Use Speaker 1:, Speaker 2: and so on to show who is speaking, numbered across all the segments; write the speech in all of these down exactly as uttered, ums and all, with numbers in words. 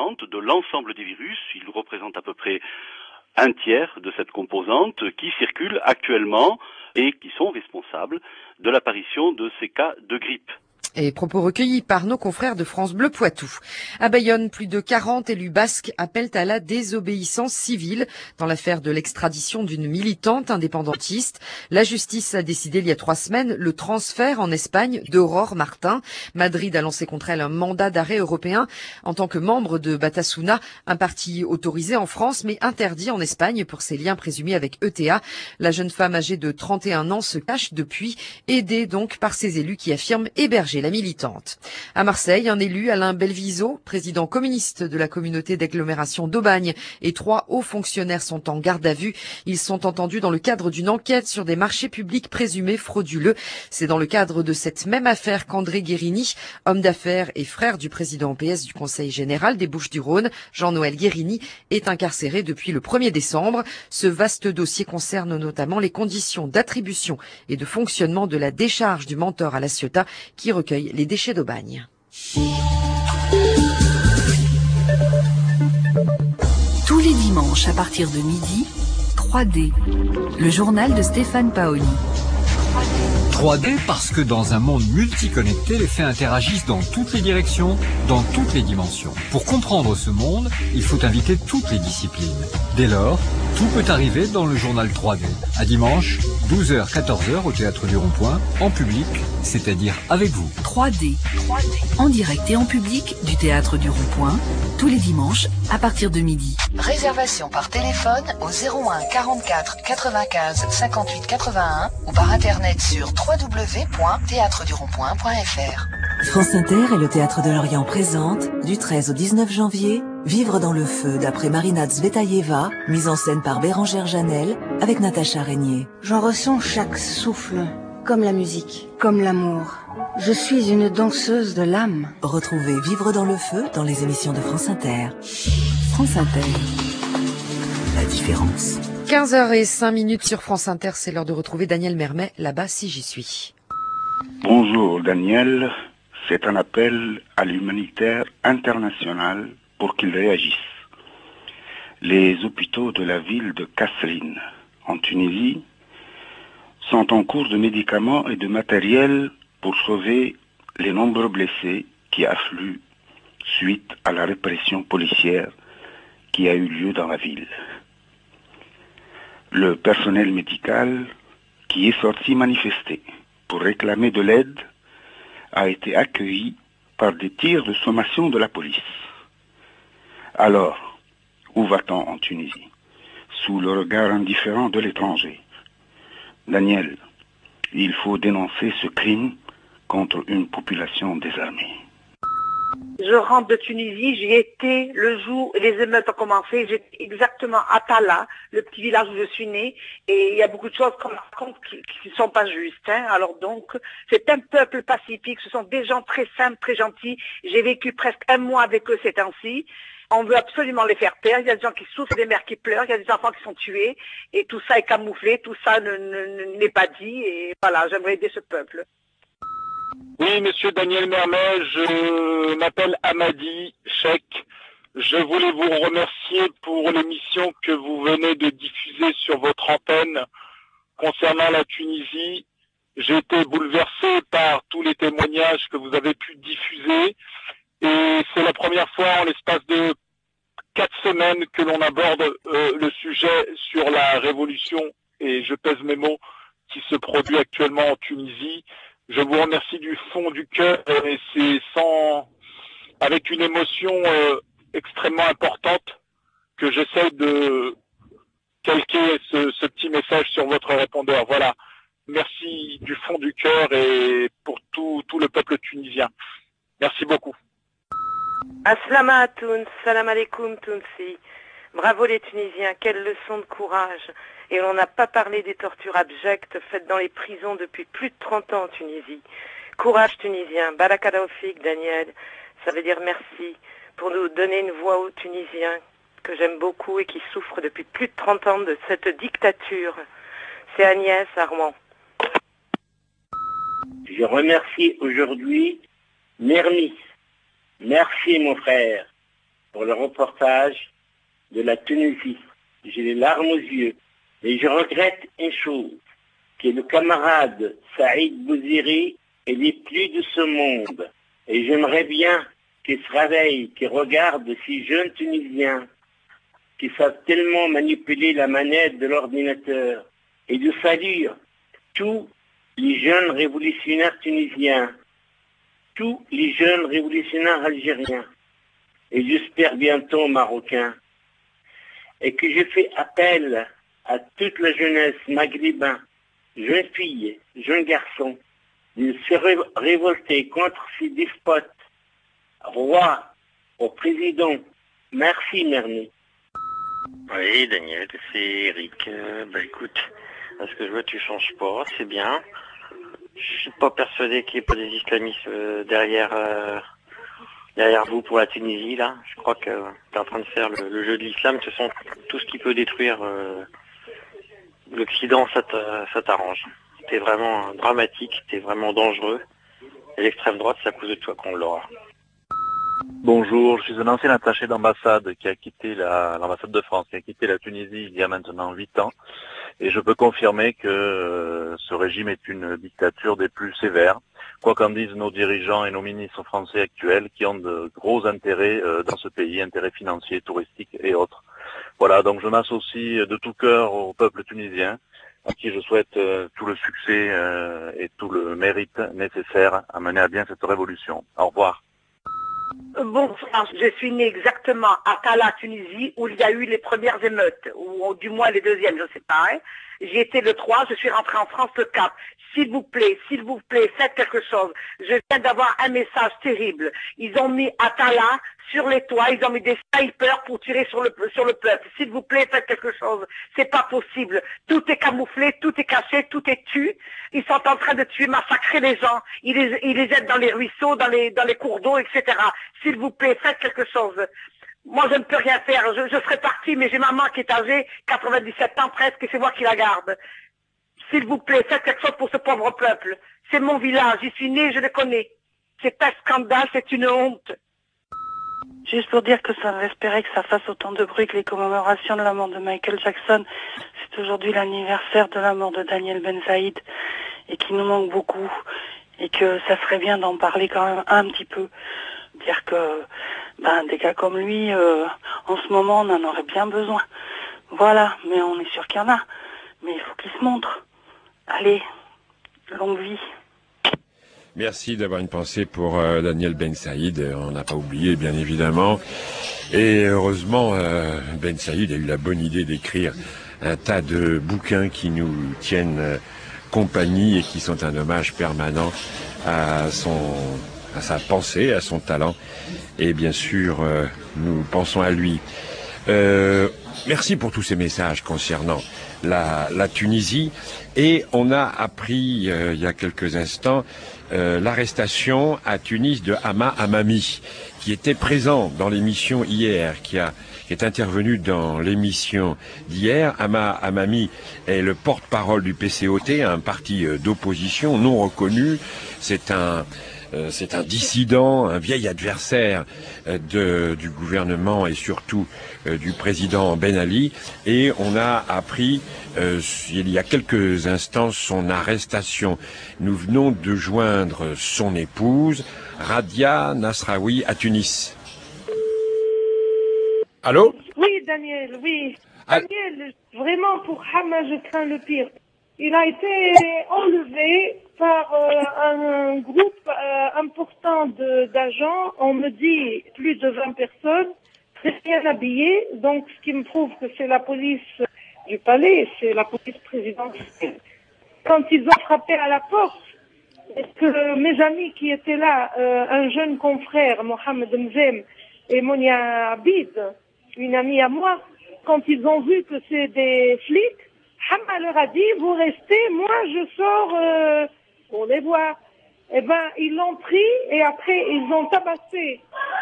Speaker 1: composante de l'ensemble des virus. Il représente à peu près un tiers de cette composante qui circule actuellement et qui sont responsables de l'apparition de ces cas de grippe.
Speaker 2: Et propos recueillis par nos confrères de France Bleu Poitou. À Bayonne, plus de quarante élus basques appellent à la désobéissance civile dans l'affaire de l'extradition d'une militante indépendantiste. La justice a décidé il y a trois semaines le transfert en Espagne d'Aurore Martin. Madrid a lancé contre elle un mandat d'arrêt européen en tant que membre de Batasuna, un parti autorisé en France mais interdit en Espagne pour ses liens présumés avec E T A. La jeune femme âgée de trente et un ans se cache depuis, aidée donc par ses élus qui affirment héberger la militante. À Marseille, un élu, Alain Belviso, président communiste de la communauté d'agglomération d'Aubagne, et trois hauts fonctionnaires sont en garde à vue. Ils sont entendus dans le cadre d'une enquête sur des marchés publics présumés frauduleux. C'est dans le cadre de cette même affaire qu'André Guérini, homme d'affaires et frère du président P S du Conseil général des Bouches-du-Rhône, Jean-Noël Guérini, est incarcéré depuis le premier décembre. Ce vaste dossier concerne notamment les conditions d'attribution et de fonctionnement de la décharge du Mentor à La Ciotat qui recueille les déchets d'Aubagne.
Speaker 3: Tous les dimanches à partir de midi, trois D, le journal de Stéphane Paoli.
Speaker 4: trois D parce que dans un monde multiconnecté, les faits interagissent dans toutes les directions, dans toutes les dimensions. Pour comprendre ce monde, il faut inviter toutes les disciplines. Dès lors, tout peut arriver dans le journal trois D. À dimanche, douze heures quatorze heures au Théâtre du Rond-Point, en public, c'est-à-dire avec vous.
Speaker 3: trois D, en direct et en public du Théâtre du Rond-Point, tous les dimanches à partir de midi.
Speaker 5: Réservation par téléphone au zéro un quarante-quatre quatre-vingt-quinze cinquante-huit quatre-vingt-un ou par internet sur w w w point théâtre du rond point point f r.
Speaker 6: France Inter et le Théâtre de Lorient présentent, du treize au dix-neuf janvier, Vivre dans le feu d'après Marina Tsvetaeva, mise en scène par Bérangère Janel, avec Natacha Régnier.
Speaker 7: J'en ressens chaque souffle, comme la musique, comme l'amour. Je suis une danseuse de l'âme.
Speaker 6: Retrouvez Vivre dans le feu dans les émissions de France Inter. France Inter. La différence.
Speaker 2: quinze heures zéro cinq minutes sur France Inter, c'est l'heure de retrouver Daniel Mermet, là-bas si j'y suis.
Speaker 8: Bonjour Daniel, c'est un appel à l'humanitaire international pour qu'il réagisse. Les hôpitaux de la ville de Kasserine, en Tunisie, sont en cours de médicaments et de matériel pour sauver les nombreux blessés qui affluent suite à la répression policière qui a eu lieu dans la ville. Le personnel médical qui est sorti manifester pour réclamer de l'aide a été accueilli par des tirs de sommation de la police. Alors, où va-t-on en Tunisie, sous le regard indifférent de l'étranger? Daniel, il faut dénoncer ce crime contre une population désarmée.
Speaker 9: Je rentre de Tunisie, j'y étais le jour où les émeutes ont commencé, j'étais exactement à Tala, le petit village où je suis née, et il y a beaucoup de choses qu'on raconte qui ne sont pas justes. Hein. Alors donc, c'est un peuple pacifique, ce sont des gens très simples, très gentils, j'ai vécu presque un mois avec eux ces temps-ci. On veut absolument les faire taire, il y a des gens qui souffrent, des mères qui pleurent, il y a des enfants qui sont tués, et tout ça est camouflé, tout ça ne, ne, n'est pas dit, et voilà, j'aimerais aider ce peuple.
Speaker 10: Oui, monsieur Daniel Mermet, je m'appelle Amadi Cheikh. Je voulais vous remercier pour l'émission que vous venez de diffuser sur votre antenne concernant la Tunisie. J'ai été bouleversé par tous les témoignages que vous avez pu diffuser. Et c'est la première fois en l'espace de quatre semaines que l'on aborde euh, le sujet sur la révolution, et je pèse mes mots, qui se produit actuellement en Tunisie. Je vous remercie du fond du cœur, et c'est sans, avec une émotion euh, extrêmement importante que j'essaie de calquer ce, ce petit message sur votre répondeur. Voilà. Merci du fond du cœur et pour tout, tout le peuple tunisien. Merci beaucoup.
Speaker 11: Aslama Touns, salam alaikum Tounsi. Bravo les Tunisiens, quelle leçon de courage. Et on n'a pas parlé des tortures abjectes faites dans les prisons depuis plus de trente ans en Tunisie. Courage tunisien, Barakadaoufik Daniel, ça veut dire merci pour nous donner une voix aux Tunisiens que j'aime beaucoup et qui souffrent depuis plus de trente ans de cette dictature. C'est Agnès Armand.
Speaker 12: Je remercie aujourd'hui Mermis. Merci mon frère, pour le reportage de la Tunisie. J'ai les larmes aux yeux. Et je regrette une chose, que le camarade Saïd Bouziri n'est plus de ce monde. Et j'aimerais bien qu'il se réveille, qu'il regarde ces jeunes Tunisiens qui savent tellement manipuler la manette de l'ordinateur. Et de saluer tous les jeunes révolutionnaires tunisiens, tous les jeunes révolutionnaires algériens, et j'espère bientôt marocains. Et que je fais appel à toute la jeunesse maghrébine, jeunes filles, jeunes garçons, de se ré révolter contre ces despotes, rois, au président. Merci, Merni.
Speaker 13: Oui, Daniel, c'est Eric. Euh, bah écoute, à ce que je vois, tu changes pas, c'est bien. Je suis pas persuadé qu'il n'y ait pas des islamistes euh, derrière euh, derrière vous pour la Tunisie, là. Je crois que tu es en train de faire le, le jeu de l'islam. Ce sont tout ce qui peut détruire euh, l'Occident, ça t'arrange. T'es vraiment dramatique, t'es vraiment dangereux. Et l'extrême droite, c'est à cause de toi qu'on l'aura.
Speaker 14: Bonjour, je suis un ancien attaché d'ambassade qui a quitté l'ambassade de France, qui a quitté la Tunisie il y a maintenant huit ans. Et je peux confirmer que euh, ce régime est une dictature des plus sévères, quoi qu'en disent nos dirigeants et nos ministres français actuels qui ont de gros intérêts euh, dans ce pays, intérêts financiers, touristiques et autres. Voilà, donc je m'associe de tout cœur au peuple tunisien, à qui je souhaite euh, tout le succès euh, et tout le mérite nécessaire à mener à bien cette révolution. Au revoir.
Speaker 9: Bonsoir, je suis né exactement à Tala, Tunisie, où il y a eu les premières émeutes, ou du moins les deuxièmes, je ne sais pas. Hein. J'y étais le trois, je suis rentré en France le quatre. S'il vous plaît, s'il vous plaît, faites quelque chose. Je viens d'avoir un message terrible. Ils ont mis Atala sur les toits, ils ont mis des snipers pour tirer sur le, sur le peuple. S'il vous plaît, faites quelque chose. C'est pas possible. Tout est camouflé, tout est caché, tout est tu. Ils sont en train de tuer, massacrer les gens. Ils les, ils les aident dans les ruisseaux, dans les, dans les cours d'eau, et cetera. S'il vous plaît, faites quelque chose. Moi, je ne peux rien faire. Je, je serais partie, mais j'ai maman qui est âgée, quatre-vingt-dix-sept ans presque, et c'est moi qui la garde. S'il vous plaît, faites quelque chose pour ce pauvre peuple. C'est mon village, j'y suis né, je le connais. C'est un scandale, c'est une honte.
Speaker 15: Juste pour dire que ça va espérer que ça fasse autant de bruit que les commémorations de la mort de Michael Jackson. C'est aujourd'hui l'anniversaire de la mort de Daniel Ben Saïd et qui nous manque beaucoup. Et que ça serait bien d'en parler quand même un petit peu. Dire que ben, des gars comme lui, euh, en ce moment, on en aurait bien besoin. Voilà, mais on est sûr qu'il y en a. Mais il faut qu'il se montre. Allez, longue vie.
Speaker 16: Merci d'avoir une pensée pour euh, Daniel Ben Saïd. On n'a pas oublié, bien évidemment. Et heureusement, euh, Ben Saïd a eu la bonne idée d'écrire un tas de bouquins qui nous tiennent euh, compagnie et qui sont un hommage permanent à son, à sa pensée, à son talent. Et bien sûr, euh, nous pensons à lui. Euh, merci pour tous ces messages concernant la, la Tunisie. Et on a appris euh, il y a quelques instants euh, l'arrestation à Tunis de Hama Hamami, qui était présent dans l'émission hier, qui a qui est intervenu dans l'émission d'hier. Hama Hamami est le porte-parole du P C O T, un parti d'opposition non reconnu. C'est un euh, c'est un dissident, un vieil adversaire euh, de, du gouvernement et surtout euh, du président Ben Ali. Et on a appris euh, il y a quelques instants son arrestation. Nous venons de joindre son épouse, Radia Nasraoui, à Tunis. Allô?
Speaker 17: Oui, Daniel, oui. Ah. Daniel, vraiment, pour Hama, je crains le pire. Il a été enlevé par euh, un groupe euh, important d'agents. On me dit plus de vingt personnes, très bien habillées. Donc, ce qui me prouve que c'est la police du palais, c'est la police présidentielle. Quand ils ont frappé à la porte, est-ce que mes amis qui étaient là, euh, un jeune confrère, Mohamed Mzem, et Monia Abid, une amie à moi, quand ils ont vu que c'est des flics, Hama leur a dit, vous restez, moi je sors euh, pour les voir. Eh ben, ils l'ont pris et après ils ont tabassé.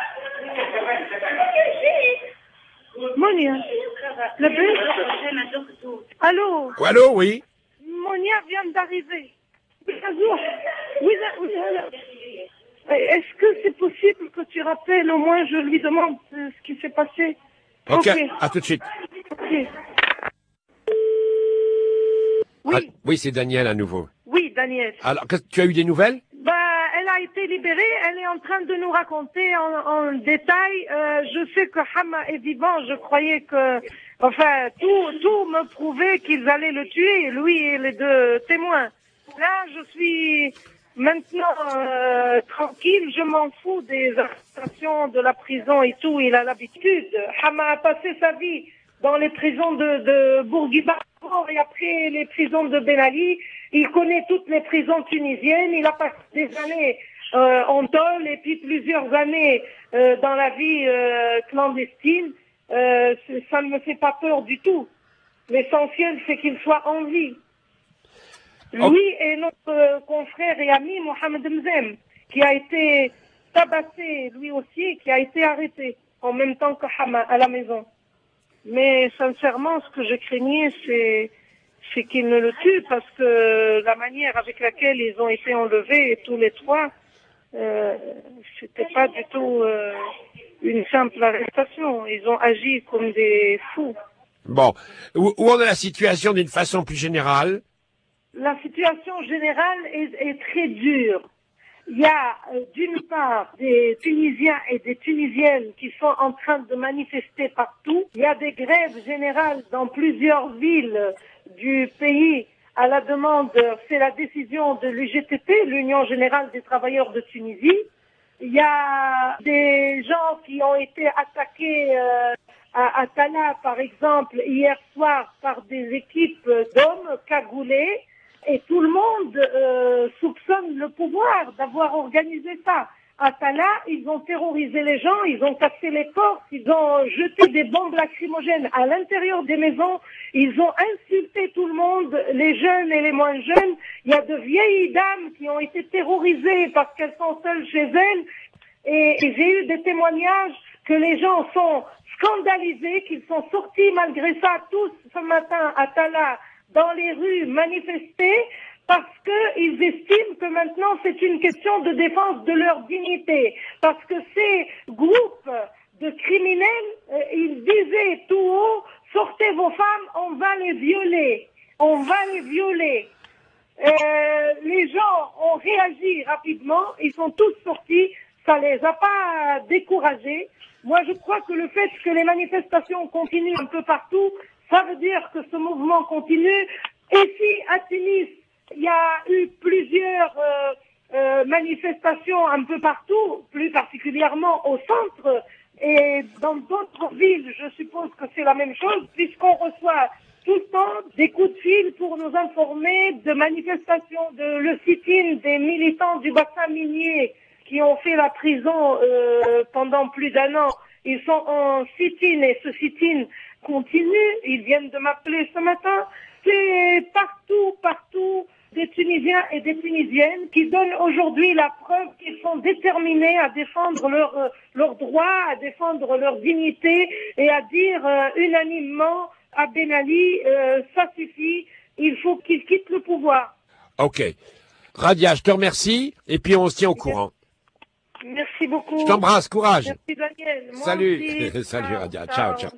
Speaker 17: Monia, le bus. Allô?
Speaker 16: Allô, oui.
Speaker 17: Monia vient d'arriver. Oui, oui, Est-ce que c'est possible que tu rappelles, au moins je lui demande ce qui s'est passé?
Speaker 18: Ok, okay. À tout de suite.
Speaker 17: Okay. Oui.
Speaker 18: Ah, oui, c'est Daniel à nouveau.
Speaker 17: Oui, Daniel.
Speaker 18: Alors, tu as eu des nouvelles?
Speaker 17: Bah, elle a été libérée. Elle est en train de nous raconter en, en détail. Euh, je sais que Hama est vivant. Je croyais que, enfin, tout, tout me prouvait qu'ils allaient le tuer, lui et les deux témoins. Là, je suis maintenant euh, tranquille. Je m'en fous des arrestations, de la prison et tout. Il a l'habitude. Hama a passé sa vie dans les prisons de, de Bourguiba et après les prisons de Ben Ali. Il connaît toutes les prisons tunisiennes. Il a passé des années euh, en tôle et puis plusieurs années euh, dans la vie euh, clandestine. Euh, ça ne me fait pas peur du tout. L'essentiel, c'est qu'il soit en vie. Lui et notre euh, confrère et ami Mohamed Mzem, qui a été tabassé lui aussi, qui a été arrêté en même temps que Hama à la maison. Mais sincèrement, ce que je craignais, c'est c'est qu'ils ne le tuent, parce que la manière avec laquelle ils ont été enlevés, tous les trois, euh, c'était pas du tout euh, une simple arrestation. Ils ont agi comme des fous.
Speaker 18: Bon, où, où en est la situation d'une façon plus générale?
Speaker 17: La situation générale est, est très dure. Il y a euh, d'une part des Tunisiens et des Tunisiennes qui sont en train de manifester partout. Il y a des grèves générales dans plusieurs villes du pays à la demande, c'est la décision de l'U G T P, l'Union Générale des Travailleurs de Tunisie. Il y a des gens qui ont été attaqués euh, à, à Tala, par exemple, hier soir par des équipes d'hommes cagoulés. Et tout le monde euh, soupçonne le pouvoir d'avoir organisé ça. À Tala, ils ont terrorisé les gens, ils ont cassé les portes, ils ont jeté des bombes lacrymogènes à l'intérieur des maisons, ils ont insulté tout le monde, les jeunes et les moins jeunes. Il y a de vieilles dames qui ont été terrorisées parce qu'elles sont seules chez elles. Et, et j'ai eu des témoignages que les gens sont scandalisés, qu'ils sont sortis malgré ça tous ce matin à Tala dans les rues manifester, parce qu'ils estiment que maintenant c'est une question de défense de leur dignité. Parce que ces groupes de criminels, euh, ils disaient tout haut, sortez vos femmes, on va les violer. On va les violer. Euh, les gens ont réagi rapidement, ils sont tous sortis, ça les a pas découragés. Moi je crois que le fait que les manifestations continuent un peu partout, ça veut dire que ce mouvement continue. Et si à Tunis, il y a eu plusieurs euh, euh, manifestations un peu partout, plus particulièrement au centre, et dans d'autres villes, je suppose que c'est la même chose, puisqu'on reçoit tout le temps des coups de fil pour nous informer de manifestations, de le sit-in des militants du bassin minier qui ont fait la prison euh, pendant plus d'un an. Ils sont en sit-in et ce sit-in continue. Ils viennent de m'appeler ce matin. C'est partout, partout des Tunisiens et des Tunisiennes qui donnent aujourd'hui la preuve qu'ils sont déterminés à défendre leurs euh, leurs droits, à défendre leur dignité et à dire euh, unanimement à Ben Ali, euh, ça suffit, il faut qu'il quitte le pouvoir.
Speaker 18: Ok. Radia, je te remercie et puis on se tient au courant.
Speaker 17: Merci beaucoup.
Speaker 18: Je t'embrasse, courage.
Speaker 17: Merci Daniel. Moi
Speaker 18: Salut.
Speaker 17: aussi.
Speaker 18: Salut
Speaker 17: ciao,
Speaker 18: Radia,
Speaker 17: ciao,
Speaker 18: ciao, ciao.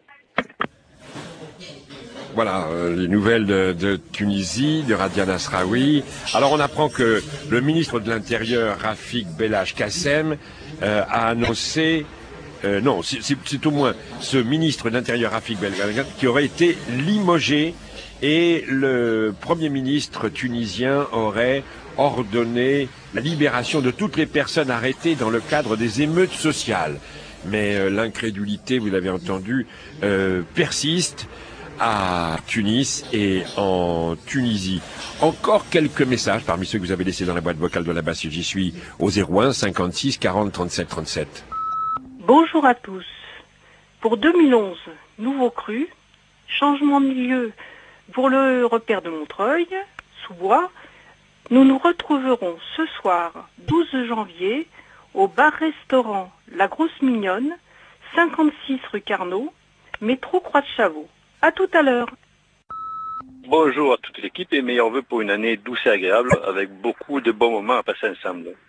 Speaker 18: Voilà, euh, les nouvelles de, de Tunisie, de Radia Nasraoui. Alors on apprend que le ministre de l'Intérieur, Rafik Belaj Kassem, euh, a annoncé, euh, non, c'est, c'est, c'est au moins ce ministre de l'Intérieur, Rafik Belaj Kassem, qui aurait été limogé, et le Premier ministre tunisien aurait ordonné la libération de toutes les personnes arrêtées dans le cadre des émeutes sociales. Mais euh, l'incrédulité, vous l'avez entendu, euh, persiste à Tunis et en Tunisie. Encore quelques messages parmi ceux que vous avez laissés dans la boîte vocale de la base. J'y suis au zéro un cinquante-six quarante trente-sept trente-sept.
Speaker 15: Bonjour à tous. Pour deux mille onze, nouveau cru, changement de milieu pour le repère de Montreuil, sous bois, nous nous retrouverons ce soir, douze janvier, au bar-restaurant La Grosse Mignonne, cinquante-six rue Carnot, métro Croix de Chavaux. À tout à l'heure.
Speaker 14: Bonjour à toute l'équipe et meilleurs vœux pour une année douce et agréable avec beaucoup de bons moments à passer ensemble.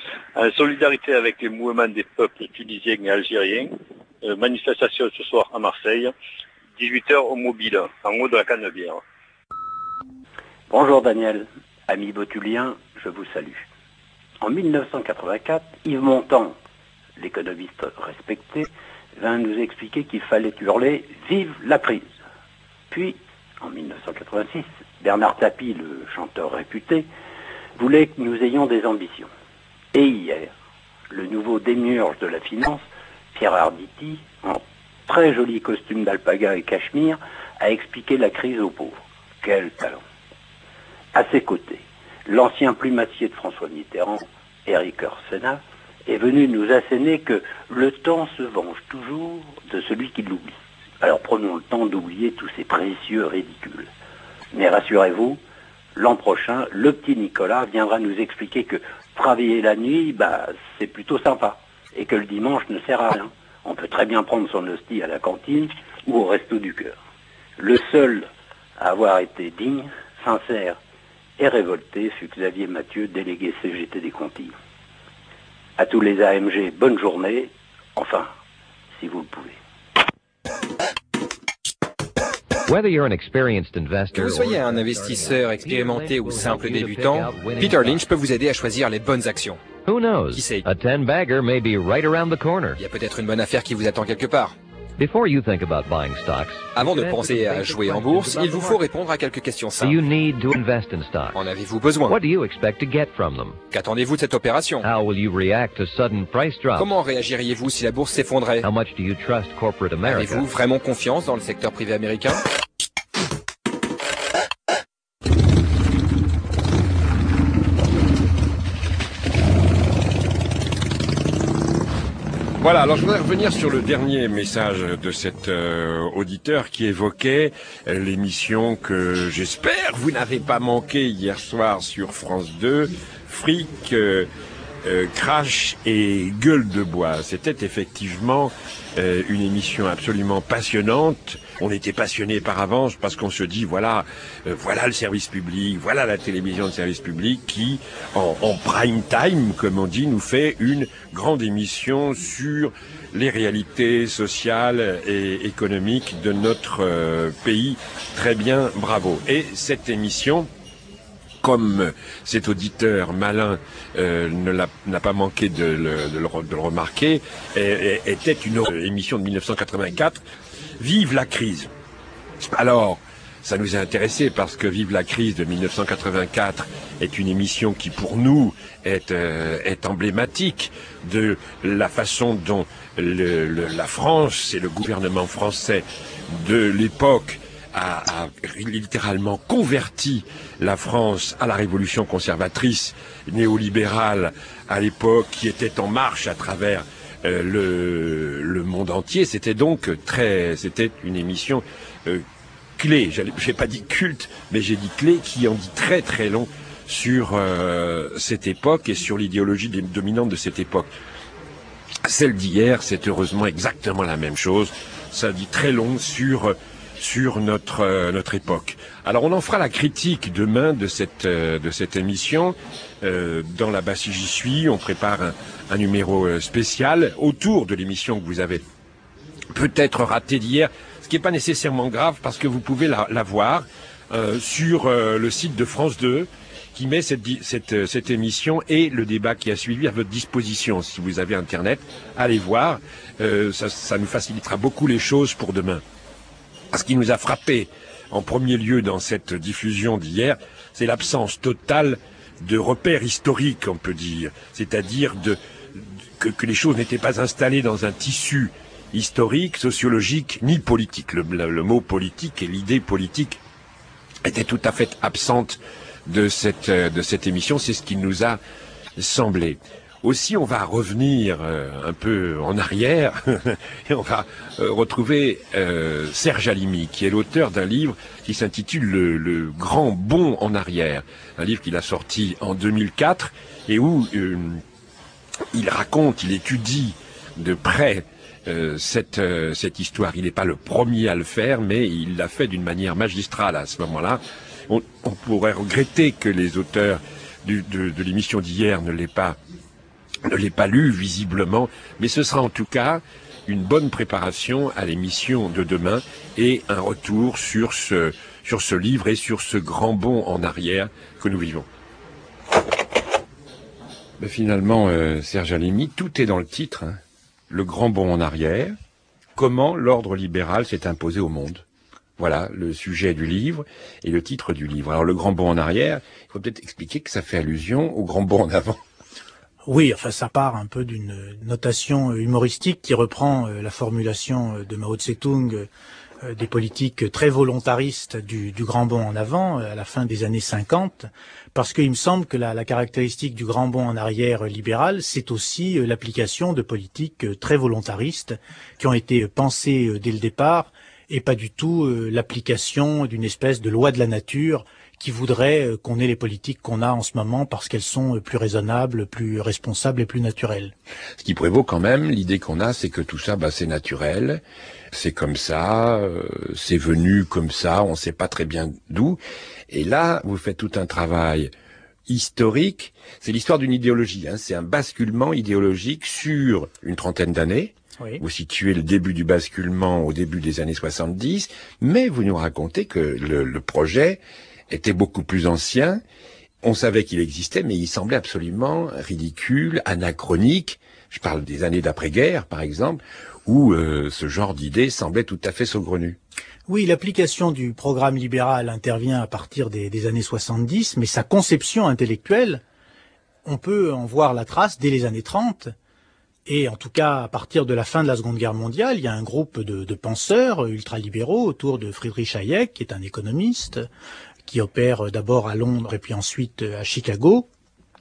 Speaker 14: En solidarité avec les mouvements des peuples tunisiens et algériens, euh, manifestation ce soir à Marseille, dix-huit heures au Mobile, en haut de la Canebière.
Speaker 19: Bonjour Daniel, ami botulien, je vous salue. En mille neuf cent quatre-vingt-quatre, Yves Montand, l'économiste respecté, vint nous expliquer qu'il fallait hurler « Vive la crise !» Puis, en mille neuf cent quatre-vingt-six, Bernard Tapie, le chanteur réputé, voulait que nous ayons des ambitions. Et hier, le nouveau démiurge de la finance, Pierre Arditi, en très joli costume d'alpaga et cachemire, a expliqué la crise aux pauvres. Quel talent! À ses côtés, l'ancien plumassier de François Mitterrand, Éric Orsena, est venu nous asséner que le temps se venge toujours de celui qui l'oublie. Alors prenons le temps d'oublier tous ces précieux ridicules. Mais rassurez-vous, l'an prochain, le petit Nicolas viendra nous expliquer que travailler la nuit, bah, c'est plutôt sympa, et que le dimanche ne sert à rien. On peut très bien prendre son hostie à la cantine ou au resto du cœur. Le seul à avoir été digne, sincère et révolté fut Xavier Mathieu, délégué C G T des Contilles. À tous les A M G, bonne journée, enfin, si vous le pouvez.
Speaker 20: Que vous soyez un investisseur expérimenté ou simple débutant, Peter Lynch peut vous aider à choisir les bonnes actions. Qui sait? Il y a peut-être une bonne affaire qui vous attend quelque part. Avant de penser à jouer en bourse, il vous faut répondre à quelques questions simples. En avez-vous besoin? Qu'attendez-vous de cette opération? Comment réagiriez-vous si la bourse s'effondrait? Avez-vous vraiment confiance dans le secteur privé américain?
Speaker 16: Voilà, alors je voudrais revenir sur le dernier message de cet euh, auditeur qui évoquait euh, l'émission que j'espère vous n'avez pas manqué hier soir sur France deux, Fric, euh, euh, Crash et Gueule de bois. C'était effectivement euh, une émission absolument passionnante. On était passionnés par avance parce qu'on se dit voilà, euh, voilà le service public, voilà la télévision de service public qui, en, en prime time, comme on dit, nous fait une grande émission sur les réalités sociales et économiques de notre euh, pays. Très bien, bravo. Et cette émission, comme cet auditeur malin euh, ne l'a, n'a pas manqué de le, de le, de le remarquer, est, est, était une émission de mille neuf cent quatre-vingt-quatre. Vive la crise. Alors, ça nous a intéressé parce que Vive la crise de mille neuf cent quatre-vingt-quatre est une émission qui, pour nous, est, euh, est emblématique de la façon dont le, le, la France et le gouvernement français de l'époque a, a littéralement converti la France à la révolution conservatrice néolibérale à l'époque qui était en marche à travers Euh, le, le monde entier. C'était donc très, c'était une émission euh, clé. J'ai pas dit culte, mais j'ai dit clé, qui en dit très très long sur euh, cette époque et sur l'idéologie dominante de cette époque. Celle d'hier, c'est heureusement exactement la même chose. Ça dit très long sur sur notre euh, notre époque. Alors on en fera la critique demain de cette euh, de cette émission. Euh, dans la Basse J'y suis, on prépare un, un numéro euh, spécial autour de l'émission que vous avez peut-être ratée d'hier, ce qui n'est pas nécessairement grave parce que vous pouvez la, la voir euh, sur euh, le site de France deux qui met cette, cette, cette émission et le débat qui a suivi à votre disposition. Si vous avez Internet, allez voir, euh, ça, ça nous facilitera beaucoup les choses pour demain. Ce qui nous a frappé en premier lieu dans cette diffusion d'hier, c'est l'absence totale de repères historiques, on peut dire, c'est-à-dire de, que, que les choses n'étaient pas installées dans un tissu historique, sociologique, ni politique. Le, le, le mot politique et l'idée politique étaient tout à fait absentes de cette, de cette émission, c'est ce qui nous a semblé. Aussi, on va revenir euh, un peu en arrière et on va euh, retrouver euh, Serge Halimi, qui est l'auteur d'un livre qui s'intitule le, le Grand Bond en arrière, un livre qu'il a sorti en deux mille quatre et où euh, il raconte, il étudie de près euh, cette, euh, cette histoire. Il n'est pas le premier à le faire, mais il l'a fait d'une manière magistrale à ce moment-là. On, on pourrait regretter que les auteurs du, de, de l'émission d'hier ne l'aient pas ne l'ai pas lu visiblement, mais ce sera en tout cas une bonne préparation à l'émission de demain et un retour sur ce, sur ce livre et sur ce grand bond en arrière que nous vivons. Mais finalement, euh, Serge Halimi, tout est dans le titre, hein. Le grand bond en arrière, comment l'ordre libéral s'est imposé au monde. Voilà le sujet du livre et le titre du livre. Alors le grand bond en arrière, il faut peut-être expliquer que ça fait allusion au grand bond en avant.
Speaker 21: Oui, enfin ça part un peu d'une notation humoristique qui reprend la formulation de Mao Tse-tung des politiques très volontaristes du, du grand bond en avant à la fin des années cinquante, parce qu'il me semble que la, la caractéristique du grand bond en arrière libéral, c'est aussi l'application de politiques très volontaristes qui ont été pensées dès le départ et pas du tout l'application d'une espèce de loi de la nature qui voudrait qu'on ait les politiques qu'on a en ce moment parce qu'elles sont plus raisonnables, plus responsables et plus naturelles.
Speaker 16: Ce qui prévaut quand même, l'idée qu'on a, c'est que tout ça, bah, c'est naturel, c'est comme ça, euh, c'est venu comme ça, on ne sait pas très bien d'où. Et là, vous faites tout un travail historique, c'est l'histoire d'une idéologie, hein, c'est un basculement idéologique sur une trentaine d'années. Oui. Vous situez le début du basculement au début des années soixante-dix, mais vous nous racontez que le, le projet était beaucoup plus ancien. On savait qu'il existait, mais il semblait absolument ridicule, anachronique. Je parle des années d'après-guerre, par exemple, où euh, ce genre d'idée semblait tout à fait saugrenue.
Speaker 21: Oui, l'application du programme libéral intervient à partir des, des années soixante-dix, mais sa conception intellectuelle, on peut en voir la trace dès les années trente. Et en tout cas, à partir de la fin de la Seconde Guerre mondiale, il y a un groupe de, de penseurs ultralibéraux autour de Friedrich Hayek, qui est un économiste, qui opère d'abord à Londres et puis ensuite à Chicago,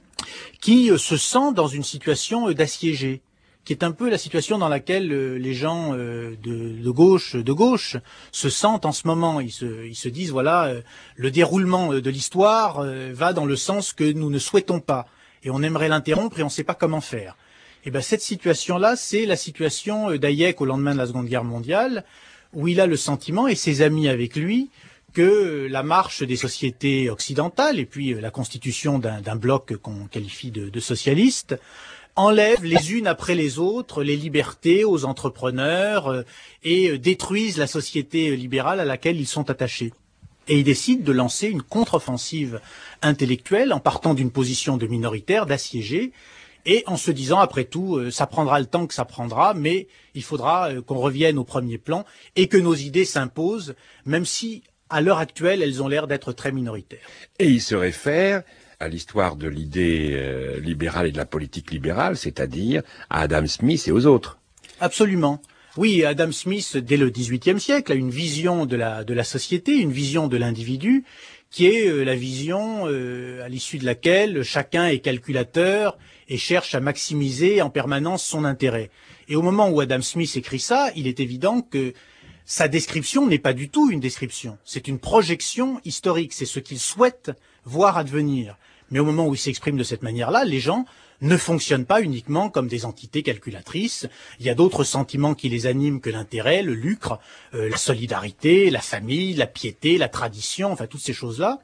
Speaker 21: qui se sent dans une situation d'assiégé, qui est un peu la situation dans laquelle les gens de, de gauche de gauche se sentent en ce moment. Ils se, ils se disent, voilà, le déroulement de l'histoire va dans le sens que nous ne souhaitons pas, et on aimerait l'interrompre et on ne sait pas comment faire. Et ben cette situation-là, c'est la situation d'Hayek au lendemain de la Seconde Guerre mondiale, où il a le sentiment, et ses amis avec lui, que la marche des sociétés occidentales et puis la constitution d'un, d'un bloc qu'on qualifie de, de socialiste enlèvent les unes après les autres les libertés aux entrepreneurs et détruisent la société libérale à laquelle ils sont attachés. Et ils décident de lancer une contre-offensive intellectuelle en partant d'une position de minoritaire, d'assiégé, et en se disant, après tout, ça prendra le temps que ça prendra, mais il faudra qu'on revienne au premier plan et que nos idées s'imposent, même si à l'heure actuelle, elles ont l'air d'être très minoritaires.
Speaker 16: Et il se réfère à l'histoire de l'idée euh, libérale et de la politique libérale, c'est-à-dire à Adam Smith et aux autres.
Speaker 21: Absolument. Oui, Adam Smith, dès le dix-huitième siècle, a une vision de la, de la société, une vision de l'individu, qui est euh, la vision euh, à l'issue de laquelle chacun est calculateur et cherche à maximiser en permanence son intérêt. Et au moment où Adam Smith écrit ça, il est évident que sa description n'est pas du tout une description, c'est une projection historique, c'est ce qu'il souhaite voir advenir. Mais au moment où il s'exprime de cette manière-là, les gens ne fonctionnent pas uniquement comme des entités calculatrices. Il y a d'autres sentiments qui les animent que l'intérêt, le lucre, euh, la solidarité, la famille, la piété, la tradition, enfin toutes ces choses-là.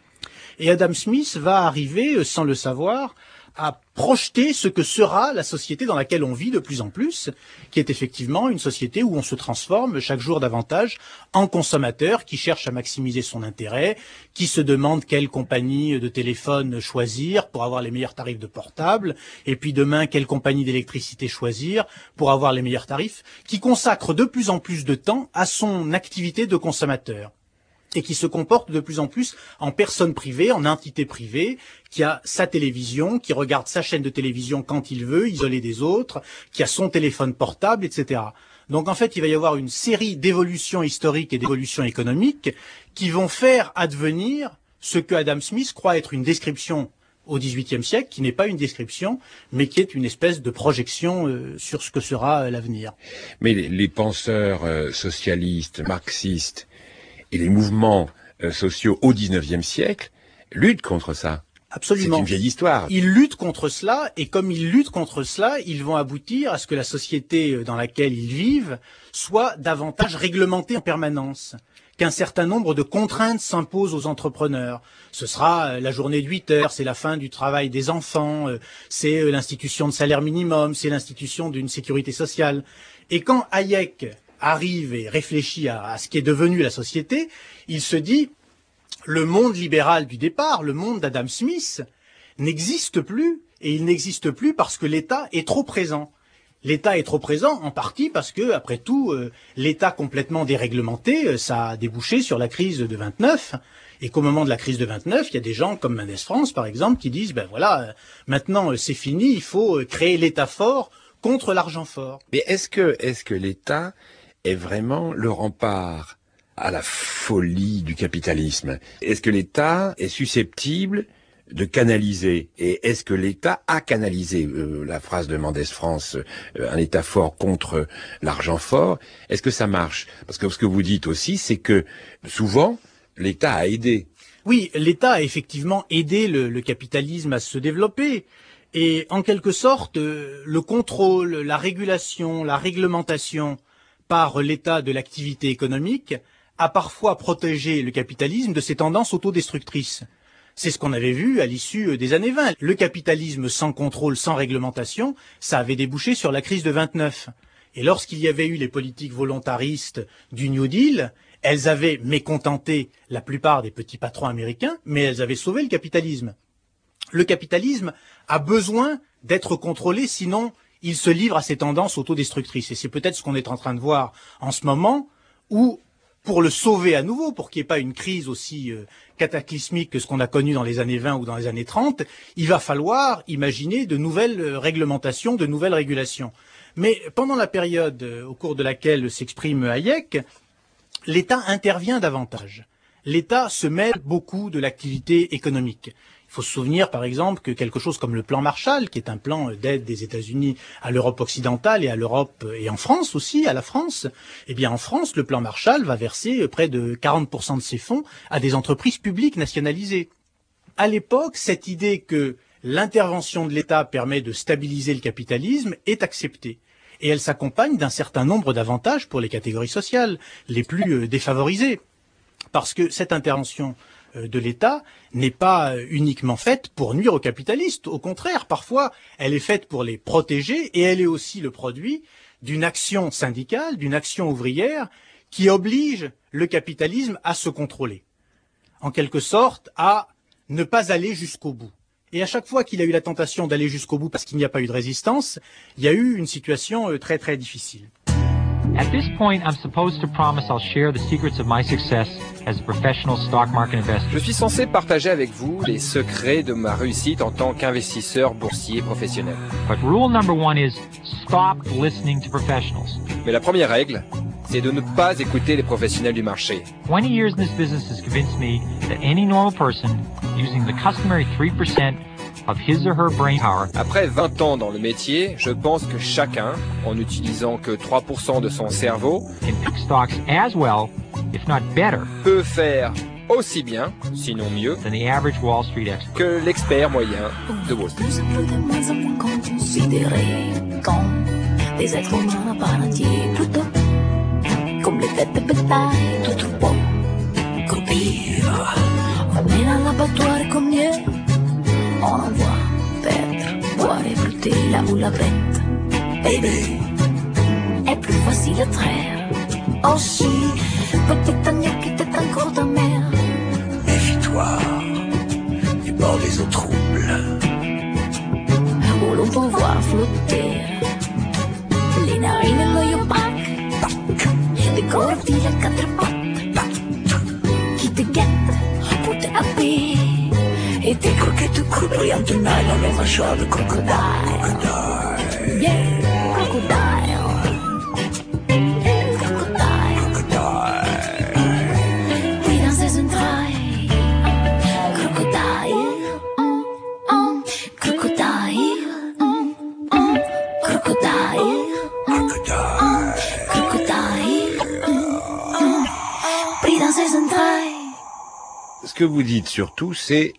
Speaker 21: Et Adam Smith va arriver, sans le savoir, à projeter ce que sera la société dans laquelle on vit de plus en plus, qui est effectivement une société où on se transforme chaque jour davantage en consommateur qui cherche à maximiser son intérêt, qui se demande quelle compagnie de téléphone choisir pour avoir les meilleurs tarifs de portable, et puis demain quelle compagnie d'électricité choisir pour avoir les meilleurs tarifs, qui consacre de plus en plus de temps à son activité de consommateur, et qui se comporte de plus en plus en personne privée, en entité privée, qui a sa télévision, qui regarde sa chaîne de télévision quand il veut, isolé des autres, qui a son téléphone portable, et cetera. Donc en fait, il va y avoir une série d'évolutions historiques et d'évolutions économiques qui vont faire advenir ce que Adam Smith croit être une description au dix-huitième siècle, qui n'est pas une description, mais qui est une espèce de projection euh, sur ce que sera euh, l'avenir.
Speaker 16: Mais les, les penseurs euh, socialistes, marxistes, et les mouvements euh, sociaux au dix-neuvième siècle luttent contre ça.
Speaker 21: Absolument.
Speaker 18: C'est une vieille histoire.
Speaker 21: Ils luttent contre cela, et comme ils luttent contre cela, ils vont aboutir à ce que la société dans laquelle ils vivent soit davantage réglementée en permanence, qu'un certain nombre de contraintes s'imposent aux entrepreneurs. Ce sera la journée de huit heures, c'est la fin du travail des enfants, c'est l'institution de salaire minimum, c'est l'institution d'une sécurité sociale. Et quand Hayek arrive et réfléchit à, à ce qui est devenu la société, il se dit le monde libéral du départ, le monde d'Adam Smith, n'existe plus, et il n'existe plus parce que l'État est trop présent. L'État est trop présent en partie parce que, après tout, euh, l'État complètement déréglementé, euh, ça a débouché sur la crise de vingt-neuf, et qu'au moment de la crise de vingt-neuf, il y a des gens comme Mendes France, par exemple, qui disent, ben voilà, euh, maintenant euh, c'est fini, il faut euh, créer l'État fort contre l'argent fort.
Speaker 18: Mais est-ce que, est-ce que l'État est vraiment le rempart à la folie du capitalisme? Est-ce que l'État est susceptible de canaliser? Et est-ce que l'État a canalisé euh, la phrase de Mendes France, euh, un État fort contre l'argent fort? Est-ce que ça marche? Parce que ce que vous dites aussi, c'est que souvent, l'État a aidé.
Speaker 21: Oui, l'État a effectivement aidé le, le capitalisme à se développer. Et en quelque sorte, euh, le contrôle, la régulation, la réglementation par l'État de l'activité économique a parfois protégé le capitalisme de ses tendances autodestructrices. C'est ce qu'on avait vu à l'issue des années vingt. Le capitalisme sans contrôle, sans réglementation, ça avait débouché sur la crise de vingt-neuf. Et lorsqu'il y avait eu les politiques volontaristes du New Deal, elles avaient mécontenté la plupart des petits patrons américains, mais elles avaient sauvé le capitalisme. Le capitalisme a besoin d'être contrôlé, sinon il se livre à ses tendances autodestructrices. Et c'est peut-être ce qu'on est en train de voir en ce moment, où pour le sauver à nouveau, pour qu'il n'y ait pas une crise aussi euh, cataclysmique que ce qu'on a connu dans les années vingt ou dans les années trente, il va falloir imaginer de nouvelles euh, réglementations, de nouvelles régulations. Mais pendant la période euh, au cours de laquelle s'exprime Hayek, l'État intervient davantage. L'État se mêle beaucoup de l'activité économique. Il faut se souvenir, par exemple, que quelque chose comme le plan Marshall, qui est un plan d'aide des États-Unis à l'Europe occidentale et à l'Europe et en France aussi, à la France, eh bien en France, le plan Marshall va verser près de quarante pour cent de ses fonds à des entreprises publiques nationalisées. À l'époque, cette idée que l'intervention de l'État permet de stabiliser le capitalisme est acceptée. Et elle s'accompagne d'un certain nombre d'avantages pour les catégories sociales les plus défavorisées. Parce que cette intervention de l'État n'est pas uniquement faite pour nuire aux capitalistes. Au contraire, parfois, elle est faite pour les protéger et elle est aussi le produit d'une action syndicale, d'une action ouvrière qui oblige le capitalisme à se contrôler. En quelque sorte, à ne pas aller jusqu'au bout. Et à chaque fois qu'il a eu la tentation d'aller jusqu'au bout parce qu'il n'y a pas eu de résistance, il y a eu une situation très très difficile.
Speaker 1: At this point, I'm supposed to promise I'll share the secrets of my success as a professional stock market investor.
Speaker 20: Je suis censé partager avec vous les secrets de ma réussite en tant qu'investisseur boursier professionnel.
Speaker 1: But rule number one is stop listening to professionals.
Speaker 20: Mais la première règle, c'est de ne pas écouter les professionnels du marché.
Speaker 1: twenty years in this business has convinced me that any normal person using the customary three percent of his or her brain power.
Speaker 20: Après vingt ans dans le métier, je pense que chacun, en n'utilisant que trois pour cent de son cerveau,
Speaker 1: can pick stocks as well, if not better,
Speaker 20: peut faire aussi bien, sinon mieux,
Speaker 1: than the average Wall Street expert.
Speaker 20: Que l'expert moyen de Wall Street.
Speaker 22: De moins en moins considérés comme des êtres humains à part entier, plutôt comme les têtes de bétail, tout troupeau. Colpire, on est dans l'abattoir comme mieux. On en voit perdre, boire et brûler là où la bête, baby, est plus facile à traire. Aussi, peut-être un qui était encore ta mère.
Speaker 23: Méfie-toi du bord des eaux troubles,
Speaker 22: où l'on peut voir flotter les narines et l'œil opaque, des cortilles à quatre pattes qui te guettent pour te happer. Et tes croquettes crues brillantes de nylon, les mâchoires de crocodile. Yeah, crocodile. Crocodile. Crocodile. Puis dans ses entrailles, crocodile. Mm, mm. Crocodile. Mm, mm. Crocodile. Crocodile. Crocodile. Mm, mm. Pris dans ses entrailles.
Speaker 18: Ce que vous dites surtout, c'est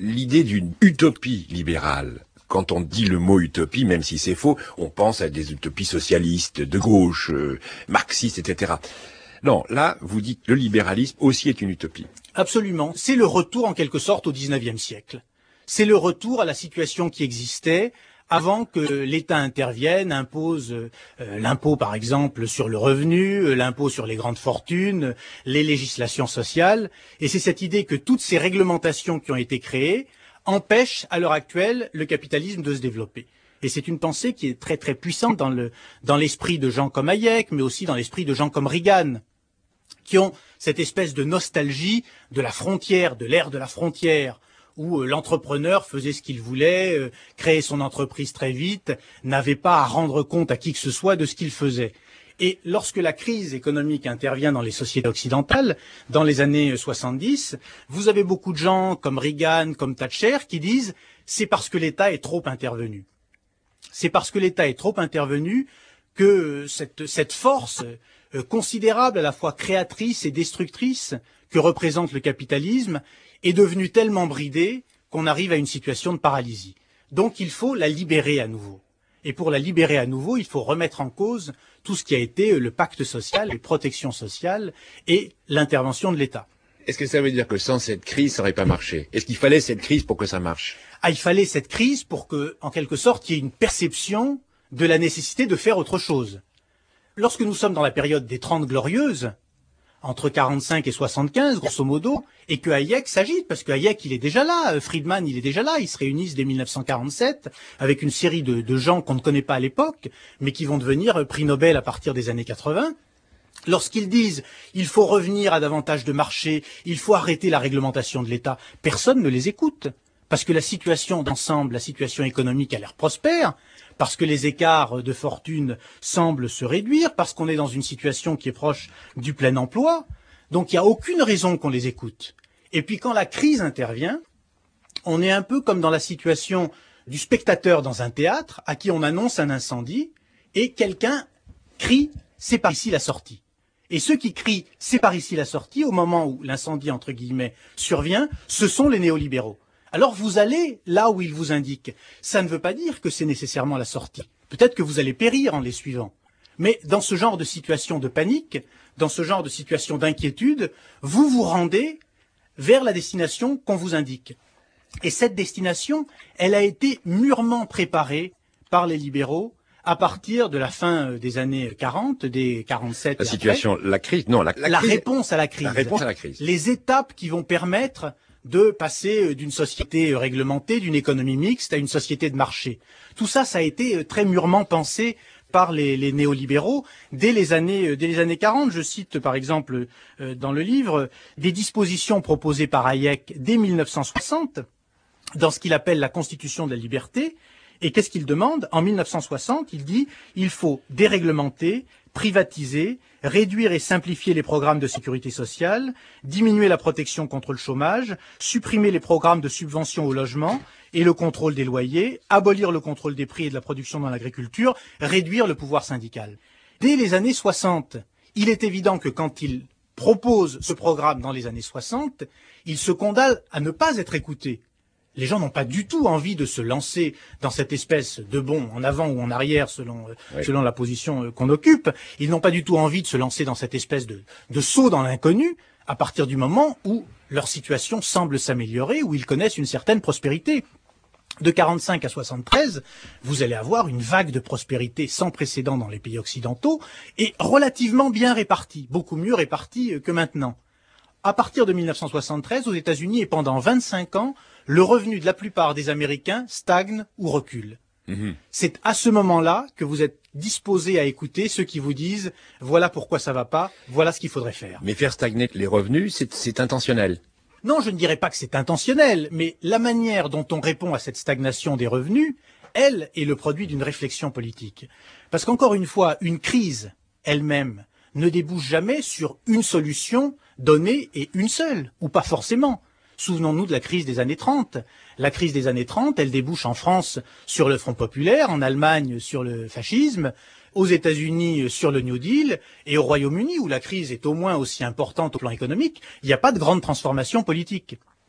Speaker 16: l'idée d'une utopie libérale. Quand on dit le mot utopie, même si c'est faux, on pense à des utopies socialistes, de gauche, euh, marxistes, et cetera. Non, là, vous dites le libéralisme aussi est une utopie.
Speaker 21: Absolument. C'est le retour, en quelque sorte, au dix-neuvième siècle. C'est le retour à la situation qui existait avant que l'État intervienne, impose euh, l'impôt, par exemple, sur le revenu, euh, l'impôt sur les grandes fortunes, les législations sociales. Et c'est cette idée que toutes ces réglementations qui ont été créées empêche à l'heure actuelle le capitalisme de se développer. Et c'est une pensée qui est très très puissante dans le dans l'esprit de gens comme Hayek, mais aussi dans l'esprit de gens comme Reagan, qui ont cette espèce de nostalgie de la frontière, de l'ère de la frontière, où euh, l'entrepreneur faisait ce qu'il voulait, euh, créait son entreprise très vite, n'avait pas à rendre compte à qui que ce soit de ce qu'il faisait. Et lorsque la crise économique intervient dans les sociétés occidentales, dans les années soixante-dix, vous avez beaucoup de gens comme Reagan, comme Thatcher, qui disent « c'est parce que l'État est trop intervenu ». C'est parce que l'État est trop intervenu que cette, cette force euh, considérable, à la fois créatrice et destructrice, que représente le capitalisme, est devenue tellement bridée qu'on arrive à une situation de paralysie. Donc il faut la libérer à nouveau. Et pour la libérer à nouveau, il faut remettre en cause tout ce qui a été le pacte social, les protections sociales et l'intervention de l'État.
Speaker 16: Est-ce que ça veut dire que sans cette crise, ça n'aurait pas marché? Est-ce qu'il fallait cette crise pour que ça marche?
Speaker 21: Ah, il fallait cette crise pour que, en quelque sorte, il y ait une perception de la nécessité de faire autre chose. Lorsque nous sommes dans la période des Trente Glorieuses, entre quarante-cinq et soixante-quinze, grosso modo, et que Hayek s'agite, parce que Hayek, il est déjà là, Friedman, il est déjà là, ils se réunissent dès mille neuf cent quarante-sept, avec une série de, de gens qu'on ne connaît pas à l'époque, mais qui vont devenir prix Nobel à partir des années quatre-vingts. Lorsqu'ils disent « il faut revenir à davantage de marché, il faut arrêter la réglementation de l'État », personne ne les écoute, parce que la situation d'ensemble, la situation économique a l'air prospère, parce que les écarts de fortune semblent se réduire, parce qu'on est dans une situation qui est proche du plein emploi. Donc il n'y a aucune raison qu'on les écoute. Et puis quand la crise intervient, on est un peu comme dans la situation du spectateur dans un théâtre à qui on annonce un incendie et quelqu'un crie « c'est par ici la sortie ». Et ceux qui crient « c'est par ici la sortie » au moment où l'incendie, entre guillemets, survient, ce sont les néolibéraux. Alors vous allez là où ils vous indiquent. Ça ne veut pas dire que c'est nécessairement la sortie. Peut-être que vous allez périr en les suivant. Mais dans ce genre de situation de panique, dans ce genre de situation d'inquiétude, vous vous rendez vers la destination qu'on vous indique. Et cette destination, elle a été mûrement préparée par les libéraux à partir de la fin des années quarante, des quarante-sept.
Speaker 16: La situation, la crise, non, la, la,
Speaker 21: la
Speaker 16: crise,
Speaker 21: réponse à la crise.
Speaker 16: La réponse à la crise.
Speaker 21: Les étapes qui vont permettre de passer d'une société réglementée, d'une économie mixte, à une société de marché. Tout ça, ça a été très mûrement pensé par les, les néolibéraux dès les années dès les années quarante. Je cite par exemple euh, dans le livre des dispositions proposées par Hayek dès mille neuf cent soixante dans ce qu'il appelle la Constitution de la liberté. Et qu'est-ce qu'il demande? En mille neuf cent soixante, il dit il faut déréglementer, privatiser, réduire et simplifier les programmes de sécurité sociale, diminuer la protection contre le chômage, supprimer les programmes de subvention au logement et le contrôle des loyers, abolir le contrôle des prix et de la production dans l'agriculture, réduire le pouvoir syndical. Dès les années soixante, il est évident que quand il propose ce programme dans les années soixante, il se condamne à ne pas être écouté. Les gens n'ont pas du tout envie de se lancer dans cette espèce de bond en avant ou en arrière selon oui. selon la position qu'on occupe. Ils n'ont pas du tout envie de se lancer dans cette espèce de, de saut dans l'inconnu à partir du moment où leur situation semble s'améliorer, où ils connaissent une certaine prospérité. De quarante-cinq à soixante-treize, vous allez avoir une vague de prospérité sans précédent dans les pays occidentaux et relativement bien répartie, beaucoup mieux répartie que maintenant. À partir de mille neuf cent soixante-treize, aux États-Unis et pendant vingt-cinq ans, le revenu de la plupart des Américains stagne ou recule. Mmh. C'est à ce moment-là que vous êtes disposé à écouter ceux qui vous disent « voilà pourquoi ça va pas, voilà ce qu'il faudrait faire ».
Speaker 16: Mais faire stagner les revenus, c'est, c'est intentionnel.
Speaker 21: Non, je ne dirais pas que c'est intentionnel, mais la manière dont on répond à cette stagnation des revenus, elle, est le produit d'une réflexion politique. Parce qu'encore une fois, une crise elle-même ne débouche jamais sur une solution donnée et une seule, ou pas forcément. Souvenons-nous de la crise des années trente. La crise des années trente, elle débouche en France sur le Front populaire, en Allemagne sur le fascisme, aux États-Unis sur le New Deal, et au Royaume-Uni, où la crise est au moins aussi importante au plan économique, il n'y a pas de grande transformation politique.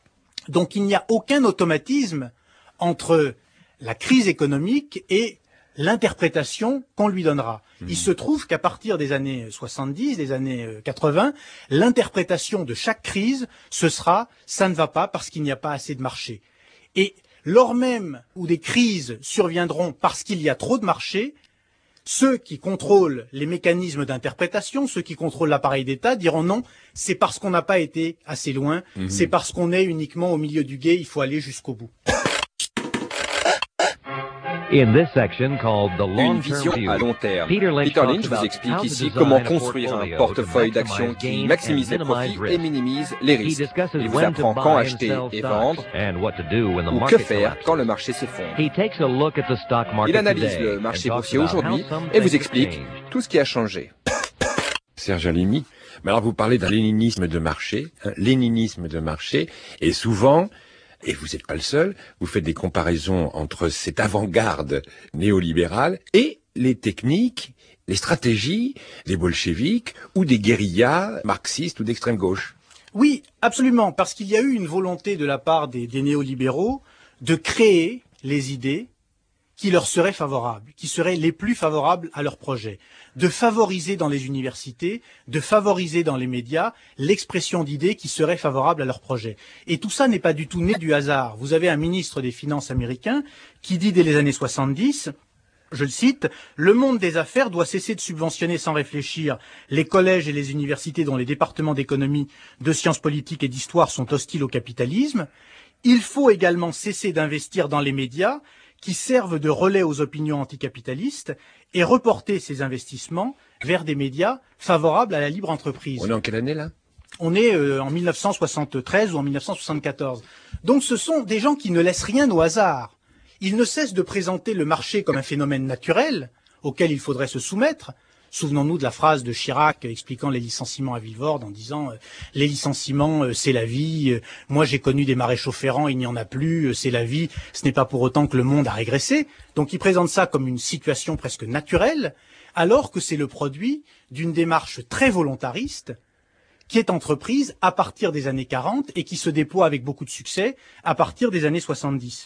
Speaker 21: Donc il n'y a aucun automatisme entre la crise économique et l'interprétation qu'on lui donnera. Mmh. Il se trouve qu'à partir des années soixante-dix, des années quatre-vingts, l'interprétation de chaque crise, ce sera « ça ne va pas parce qu'il n'y a pas assez de marché ». Et lors même où des crises surviendront parce qu'il y a trop de marché, ceux qui contrôlent les mécanismes d'interprétation, ceux qui contrôlent l'appareil d'État diront non, c'est parce qu'on n'a pas été assez loin, mmh. c'est parce qu'on est uniquement au milieu du gué, il faut aller jusqu'au bout.
Speaker 20: Une vision à long terme. Peter Lynch vous explique ici comment construire un portefeuille d'actions qui maximise les profits et minimise les risques. Il vous apprend quand acheter et vendre, ou que faire quand le marché s'effondre. Il analyse le marché boursier aujourd'hui et vous explique tout ce qui a changé.
Speaker 18: Serge Halimi, mais alors vous parlez d'un léninisme de marché, un léninisme de marché, et souvent... Et vous n'êtes pas le seul, vous faites des comparaisons entre cette avant-garde néolibérale et les techniques, les stratégies des bolcheviks ou des guérillas marxistes ou d'extrême gauche.
Speaker 21: Oui, absolument, parce qu'il y a eu une volonté de la part des, des néolibéraux de créer les idées qui leur seraient favorables, qui seraient les plus favorables à leur projet, de favoriser dans les universités, de favoriser dans les médias l'expression d'idées qui seraient favorables à leur projet. Et tout ça n'est pas du tout né du hasard. Vous avez un ministre des Finances américain qui dit dès les années soixante-dix, je le cite, « Le monde des affaires doit cesser de subventionner sans réfléchir les collèges et les universités dont les départements d'économie, de sciences politiques et d'histoire sont hostiles au capitalisme. Il faut également cesser d'investir dans les médias qui servent de relais aux opinions anticapitalistes et reporter ces investissements vers des médias favorables à la libre entreprise. »
Speaker 18: On est en quelle année là ?
Speaker 21: On est euh, en mille neuf cent soixante-treize ou en mille neuf cent soixante-quatorze. Donc ce sont des gens qui ne laissent rien au hasard. Ils ne cessent de présenter le marché comme un phénomène naturel auquel il faudrait se soumettre. Souvenons-nous de la phrase de Chirac expliquant les licenciements à Villevorde en disant euh, « Les licenciements, euh, c'est la vie. Euh, moi, j'ai connu des maréchaux ferrants, il n'y en a plus. Euh, c'est la vie. Ce n'est pas pour autant que le monde a régressé. » Donc, il présente ça comme une situation presque naturelle, alors que c'est le produit d'une démarche très volontariste qui est entreprise à partir des années quarante et qui se déploie avec beaucoup de succès à partir des années soixante-dix.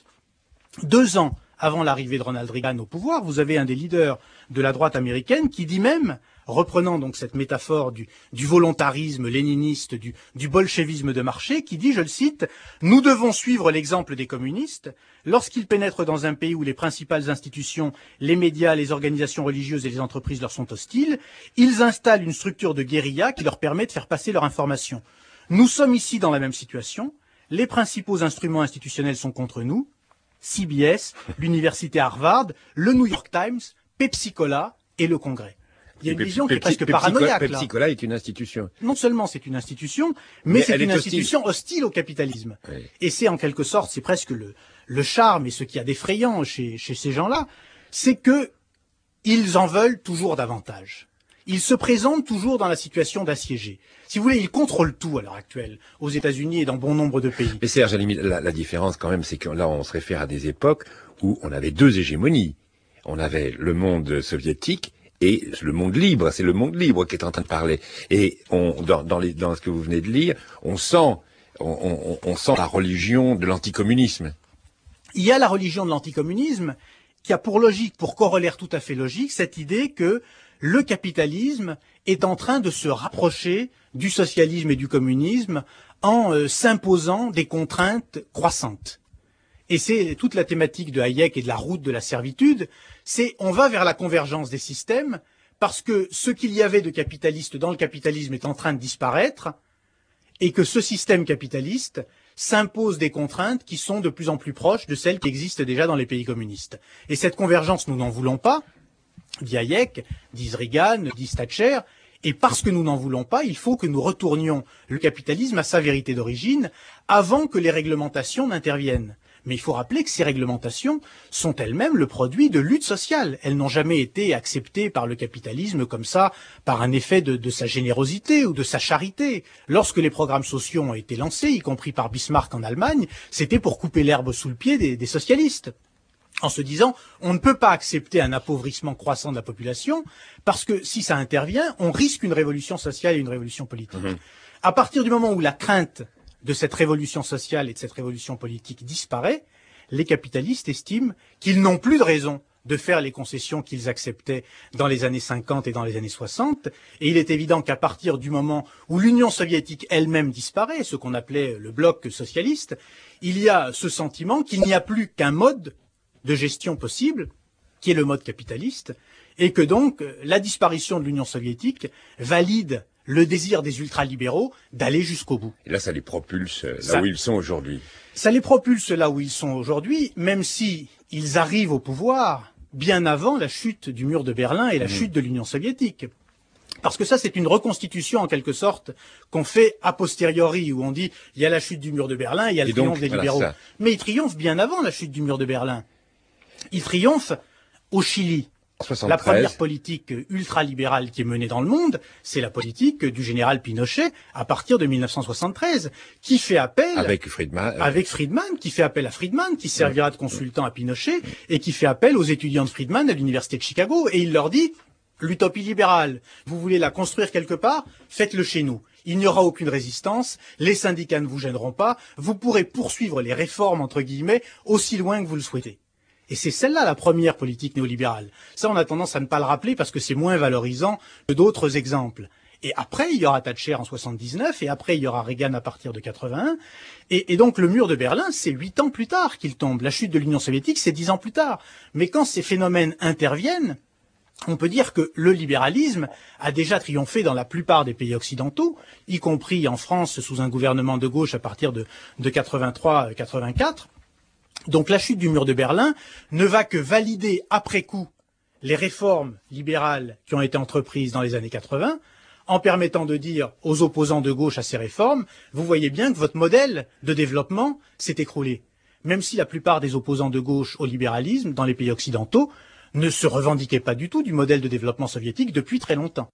Speaker 21: Deux ans avant l'arrivée de Ronald Reagan au pouvoir, vous avez un des leaders de la droite américaine qui dit même, reprenant donc cette métaphore du, du volontarisme léniniste, du, du bolchevisme de marché, qui dit, je le cite, « Nous devons suivre l'exemple des communistes. Lorsqu'ils pénètrent dans un pays où les principales institutions, les médias, les organisations religieuses et les entreprises leur sont hostiles, ils installent une structure de guérilla qui leur permet de faire passer leur information. Nous sommes ici dans la même situation. Les principaux instruments institutionnels sont contre nous. C B S, l'université Harvard, le New York Times, Pepsi-Cola et le Congrès. » Il y a une
Speaker 18: Pepsi,
Speaker 21: vision qui est
Speaker 18: Pepsi,
Speaker 21: presque
Speaker 18: Pepsi,
Speaker 21: paranoïaque.
Speaker 18: Pepsi, Pepsi-Cola est une institution.
Speaker 21: Non seulement c'est une institution, mais, mais c'est une institution hostile, hostile au capitalisme.
Speaker 18: Oui.
Speaker 21: Et c'est en quelque sorte, c'est presque le, le charme et ce qu'il y a d'effrayant chez, chez ces gens-là, c'est que ils en veulent toujours davantage. Ils se présentent toujours dans la situation d'assiégés. Si vous voulez, ils contrôlent tout à l'heure actuelle, aux États-Unis et dans bon nombre de pays.
Speaker 18: Mais Serge, à la limite, la, la différence quand même, c'est que là, on se réfère à des époques où on avait deux hégémonies. On avait le monde soviétique et le monde libre. C'est le monde libre qui est en train de parler. Et on, dans, dans, les, dans ce que vous venez de lire, on sent, on, on, on sent la religion de l'anticommunisme.
Speaker 21: Il y a la religion de l'anticommunisme qui a pour logique, pour corollaire tout à fait logique, cette idée que le capitalisme est en train de se rapprocher du socialisme et du communisme en euh, s'imposant des contraintes croissantes. Et c'est toute la thématique de Hayek et de la route de la servitude, c'est on va vers la convergence des systèmes parce que ce qu'il y avait de capitaliste dans le capitalisme est en train de disparaître et que ce système capitaliste s'impose des contraintes qui sont de plus en plus proches de celles qui existent déjà dans les pays communistes. Et cette convergence, nous n'en voulons pas, dit Hayek, dit Reagan, dit Thatcher, et parce que nous n'en voulons pas, il faut que nous retournions le capitalisme à sa vérité d'origine avant que les réglementations n'interviennent. Mais il faut rappeler que ces réglementations sont elles-mêmes le produit de luttes sociales. Elles n'ont jamais été acceptées par le capitalisme comme ça, par un effet de, de sa générosité ou de sa charité. Lorsque les programmes sociaux ont été lancés, y compris par Bismarck en Allemagne, c'était pour couper l'herbe sous le pied des, des socialistes. En se disant, on ne peut pas accepter un appauvrissement croissant de la population, parce que si ça intervient, on risque une révolution sociale et une révolution politique. Mmh. À partir du moment où la crainte de cette révolution sociale et de cette révolution politique disparaît, les capitalistes estiment qu'ils n'ont plus de raison de faire les concessions qu'ils acceptaient dans les années cinquante et dans les années soixante. Et il est évident qu'à partir du moment où l'Union soviétique elle-même disparaît, ce qu'on appelait le bloc socialiste, il y a ce sentiment qu'il n'y a plus qu'un mode de gestion possible, qui est le mode capitaliste, et que donc la disparition de l'Union soviétique valide le désir des ultralibéraux d'aller jusqu'au bout.
Speaker 18: Et là, ça les propulse là
Speaker 21: ça,
Speaker 18: où ils sont aujourd'hui.
Speaker 21: Ça les propulse là où ils sont aujourd'hui, même si ils arrivent au pouvoir bien avant la chute du mur de Berlin et la mmh. chute de l'Union soviétique. Parce que ça, c'est une reconstitution, en quelque sorte, qu'on fait a posteriori, où on dit, il y a la chute du mur de Berlin, il y a le et triomphe donc, des voilà libéraux. Ça. Mais ils triomphent bien avant la chute du mur de Berlin. Ils triomphent au Chili. soixante-treize. La première politique ultralibérale qui est menée dans le monde, c'est la politique du général Pinochet à partir de mille neuf cent soixante-treize, qui fait appel
Speaker 18: avec Friedman, euh...
Speaker 21: avec Friedman, qui fait appel à Friedman, qui servira de consultant à Pinochet et qui fait appel aux étudiants de Friedman à l'université de Chicago, et il leur dit l'utopie libérale, vous voulez la construire quelque part, faites-le chez nous. Il n'y aura aucune résistance, les syndicats ne vous gêneront pas, vous pourrez poursuivre les réformes entre guillemets aussi loin que vous le souhaitez. Et c'est celle-là la première politique néolibérale. Ça, on a tendance à ne pas le rappeler parce que c'est moins valorisant que d'autres exemples. Et après, il y aura Thatcher en soixante-dix-neuf, et après, il y aura Reagan à partir de quatre-vingt-un. Et, et donc, le mur de Berlin, c'est huit ans plus tard qu'il tombe. La chute de l'Union soviétique, c'est dix ans plus tard. Mais quand ces phénomènes interviennent, on peut dire que le libéralisme a déjà triomphé dans la plupart des pays occidentaux, y compris en France sous un gouvernement de gauche à partir de, de quatre-vingt-trois quatre-vingt-quatre. Donc la chute du mur de Berlin ne va que valider après coup les réformes libérales qui ont été entreprises dans les années quatre-vingts, en permettant de dire aux opposants de gauche à ces réformes, vous voyez bien que votre modèle de développement s'est écroulé. Même si la plupart des opposants de gauche au libéralisme dans les pays occidentaux ne se revendiquaient pas du tout du modèle de développement soviétique depuis très longtemps.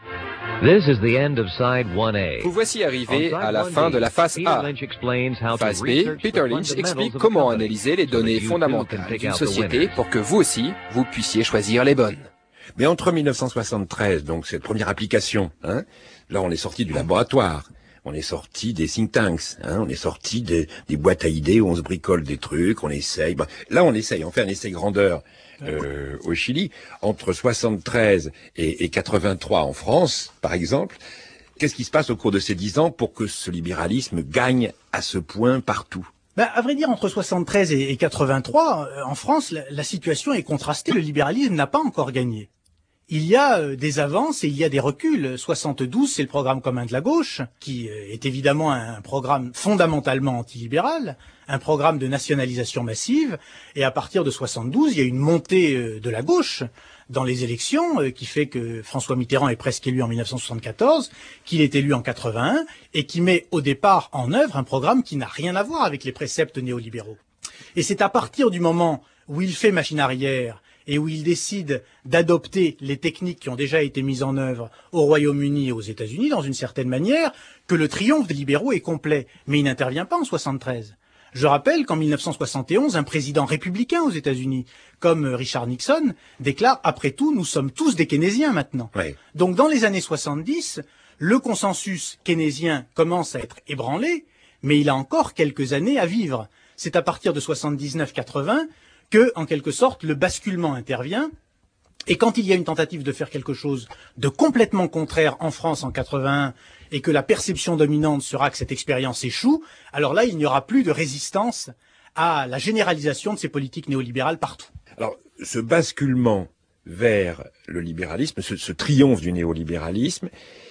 Speaker 3: This is the end of side one A.
Speaker 20: Vous voici arrivé à la fin de la phase A. Phase B, Peter Lynch explique comment analyser les données fondamentales d'une société pour que vous aussi, vous puissiez choisir les bonnes.
Speaker 18: Mais entre mille neuf cent soixante-treize, donc cette première application, hein, là on est sorti du laboratoire, on est sorti des think tanks, hein, on est sorti des, des boîtes à idées où on se bricole des trucs, on essaye. Ben, là on essaye, on fait un essai grandeur. Euh, au Chili, entre soixante-treize et, et quatre-vingt-trois en France, par exemple. Qu'est-ce qui se passe au cours de ces dix ans pour que ce libéralisme gagne à ce point partout?
Speaker 21: Ben, à vrai dire, entre soixante-treize et, et quatre-vingt-trois, euh, en France, la, la situation est contrastée. Le libéralisme n'a pas encore gagné. Il y a euh, des avances et il y a des reculs. soixante-douze, c'est le programme commun de la gauche, qui euh, est évidemment un, un programme fondamentalement antilibéral, un programme de nationalisation massive. Et à partir de soixante-douze, il y a une montée euh, de la gauche dans les élections, euh, qui fait que François Mitterrand est presque élu en mille neuf cent soixante-quatorze, qu'il est élu en quatre-vingt-un, et qui met au départ en œuvre un programme qui n'a rien à voir avec les préceptes néolibéraux. Et c'est à partir du moment où il fait machine arrière, et où il décide d'adopter les techniques qui ont déjà été mises en œuvre au Royaume-Uni et aux États-Unis, dans une certaine manière, que le triomphe des libéraux est complet. Mais il n'intervient pas en soixante-treize. Je rappelle qu'en mille neuf cent soixante et onze, un président républicain aux États-Unis, comme Richard Nixon, déclare « Après tout, nous sommes tous des keynésiens maintenant
Speaker 18: oui. ». Donc
Speaker 21: dans les années soixante-dix, le consensus keynésien commence à être ébranlé, mais il a encore quelques années à vivre. C'est à partir de soixante-dix-neuf quatre-vingts que, en quelque sorte, le basculement intervient. Et quand il y a une tentative de faire quelque chose de complètement contraire en France en quatre-vingt-un et que la perception dominante sera que cette expérience échoue, alors là, il n'y aura plus de résistance à la généralisation de ces politiques néolibérales partout.
Speaker 18: Alors, ce basculement vers le libéralisme, ce, ce triomphe du néolibéralisme,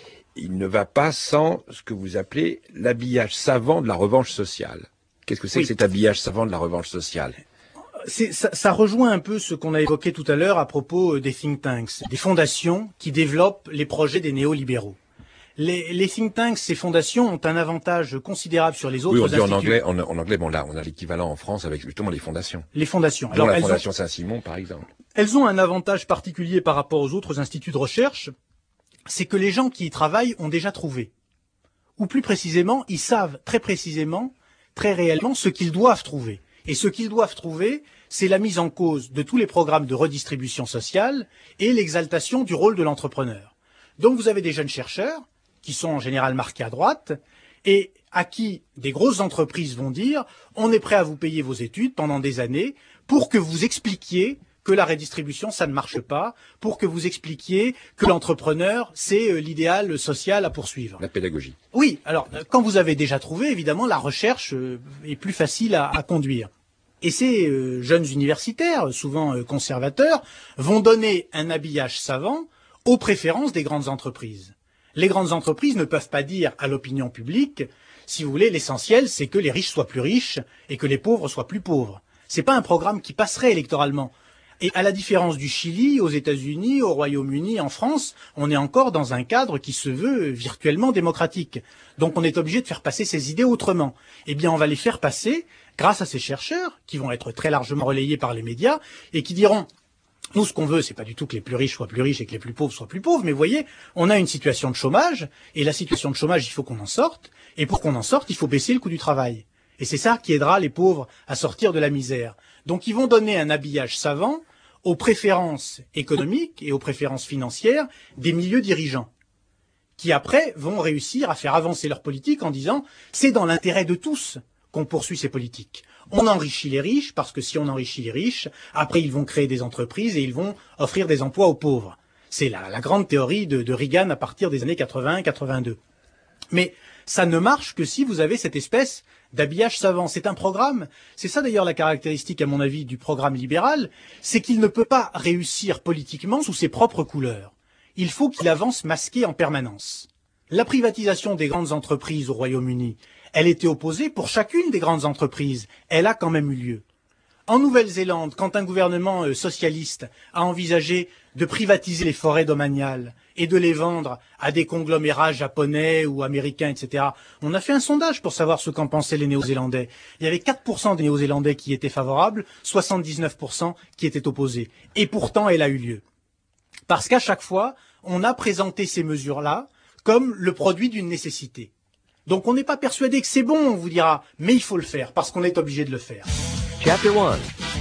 Speaker 18: il ne va pas sans ce que vous appelez l'habillage savant de la revanche sociale. Qu'est-ce que c'est oui. que cet habillage savant de la revanche sociale ?
Speaker 21: C'est, ça, ça rejoint un peu ce qu'on a évoqué tout à l'heure à propos des think tanks, des fondations qui développent les projets des néolibéraux. Les, les think tanks, ces fondations ont un avantage considérable sur les autres
Speaker 18: oui, on dit
Speaker 21: instituts.
Speaker 18: en anglais, en, en anglais, bon là, on a l'équivalent en France avec justement les fondations.
Speaker 21: Les fondations.
Speaker 18: Alors, la Fondation ont, Saint-Simon, par exemple.
Speaker 21: Elles ont un avantage particulier par rapport aux autres instituts de recherche, c'est que les gens qui y travaillent ont déjà trouvé. Ou plus précisément, ils savent très précisément, très réellement, ce qu'ils doivent trouver. Et ce qu'ils doivent trouver, c'est la mise en cause de tous les programmes de redistribution sociale et l'exaltation du rôle de l'entrepreneur. Donc vous avez des jeunes chercheurs, qui sont en général marqués à droite, et à qui des grosses entreprises vont dire « on est prêt à vous payer vos études pendant des années pour que vous expliquiez que la redistribution, ça ne marche pas, pour que vous expliquiez que l'entrepreneur, c'est l'idéal social à poursuivre. »
Speaker 16: La pédagogie.
Speaker 21: Oui, alors quand vous avez déjà trouvé, évidemment, la recherche est plus facile à, à conduire. Et ces euh, jeunes universitaires, souvent euh, conservateurs, vont donner un habillage savant aux préférences des grandes entreprises. Les grandes entreprises ne peuvent pas dire à l'opinion publique, si vous voulez, l'essentiel, c'est que les riches soient plus riches et que les pauvres soient plus pauvres. C'est pas un programme qui passerait électoralement. Et à la différence du Chili, aux États-Unis, au Royaume-Uni, en France, on est encore dans un cadre qui se veut virtuellement démocratique. Donc on est obligé de faire passer ces idées autrement. Eh bien, on va les faire passer grâce à ces chercheurs qui vont être très largement relayés par les médias et qui diront « Nous, ce qu'on veut, c'est pas du tout que les plus riches soient plus riches et que les plus pauvres soient plus pauvres, mais vous voyez, on a une situation de chômage, et la situation de chômage, il faut qu'on en sorte, et pour qu'on en sorte, il faut baisser le coût du travail. Et c'est ça qui aidera les pauvres à sortir de la misère. Donc ils vont donner un habillage savant aux préférences économiques et aux préférences financières des milieux dirigeants, qui après vont réussir à faire avancer leur politique en disant « c'est dans l'intérêt de tous qu'on poursuit ces politiques. On enrichit les riches parce que si on enrichit les riches, après ils vont créer des entreprises et ils vont offrir des emplois aux pauvres. » C'est la, la grande théorie de, de Reagan à partir des années quatre-vingt quatre-vingt-deux. Mais ça ne marche que si vous avez cette espèce d'habillage savant. C'est un programme, c'est ça d'ailleurs la caractéristique à mon avis du programme libéral, c'est qu'il ne peut pas réussir politiquement sous ses propres couleurs. Il faut qu'il avance masqué en permanence. La privatisation des grandes entreprises au Royaume-Uni, elle était opposée pour chacune des grandes entreprises. Elle a quand même eu lieu. En Nouvelle-Zélande, quand un gouvernement euh, socialiste a envisagé de privatiser les forêts domaniales et de les vendre à des conglomérats japonais ou américains, et cetera, on a fait un sondage pour savoir ce qu'en pensaient les Néo-Zélandais. Il y avait quatre pour cent des Néo-Zélandais qui étaient favorables, soixante-dix-neuf pour cent qui étaient opposés. Et pourtant, elle a eu lieu. Parce qu'à chaque fois, on a présenté ces mesures-là comme le produit d'une nécessité. Donc on n'est pas persuadé que c'est bon, on vous dira, mais il faut le faire, parce qu'on est obligé de le faire.
Speaker 3: Chapter one.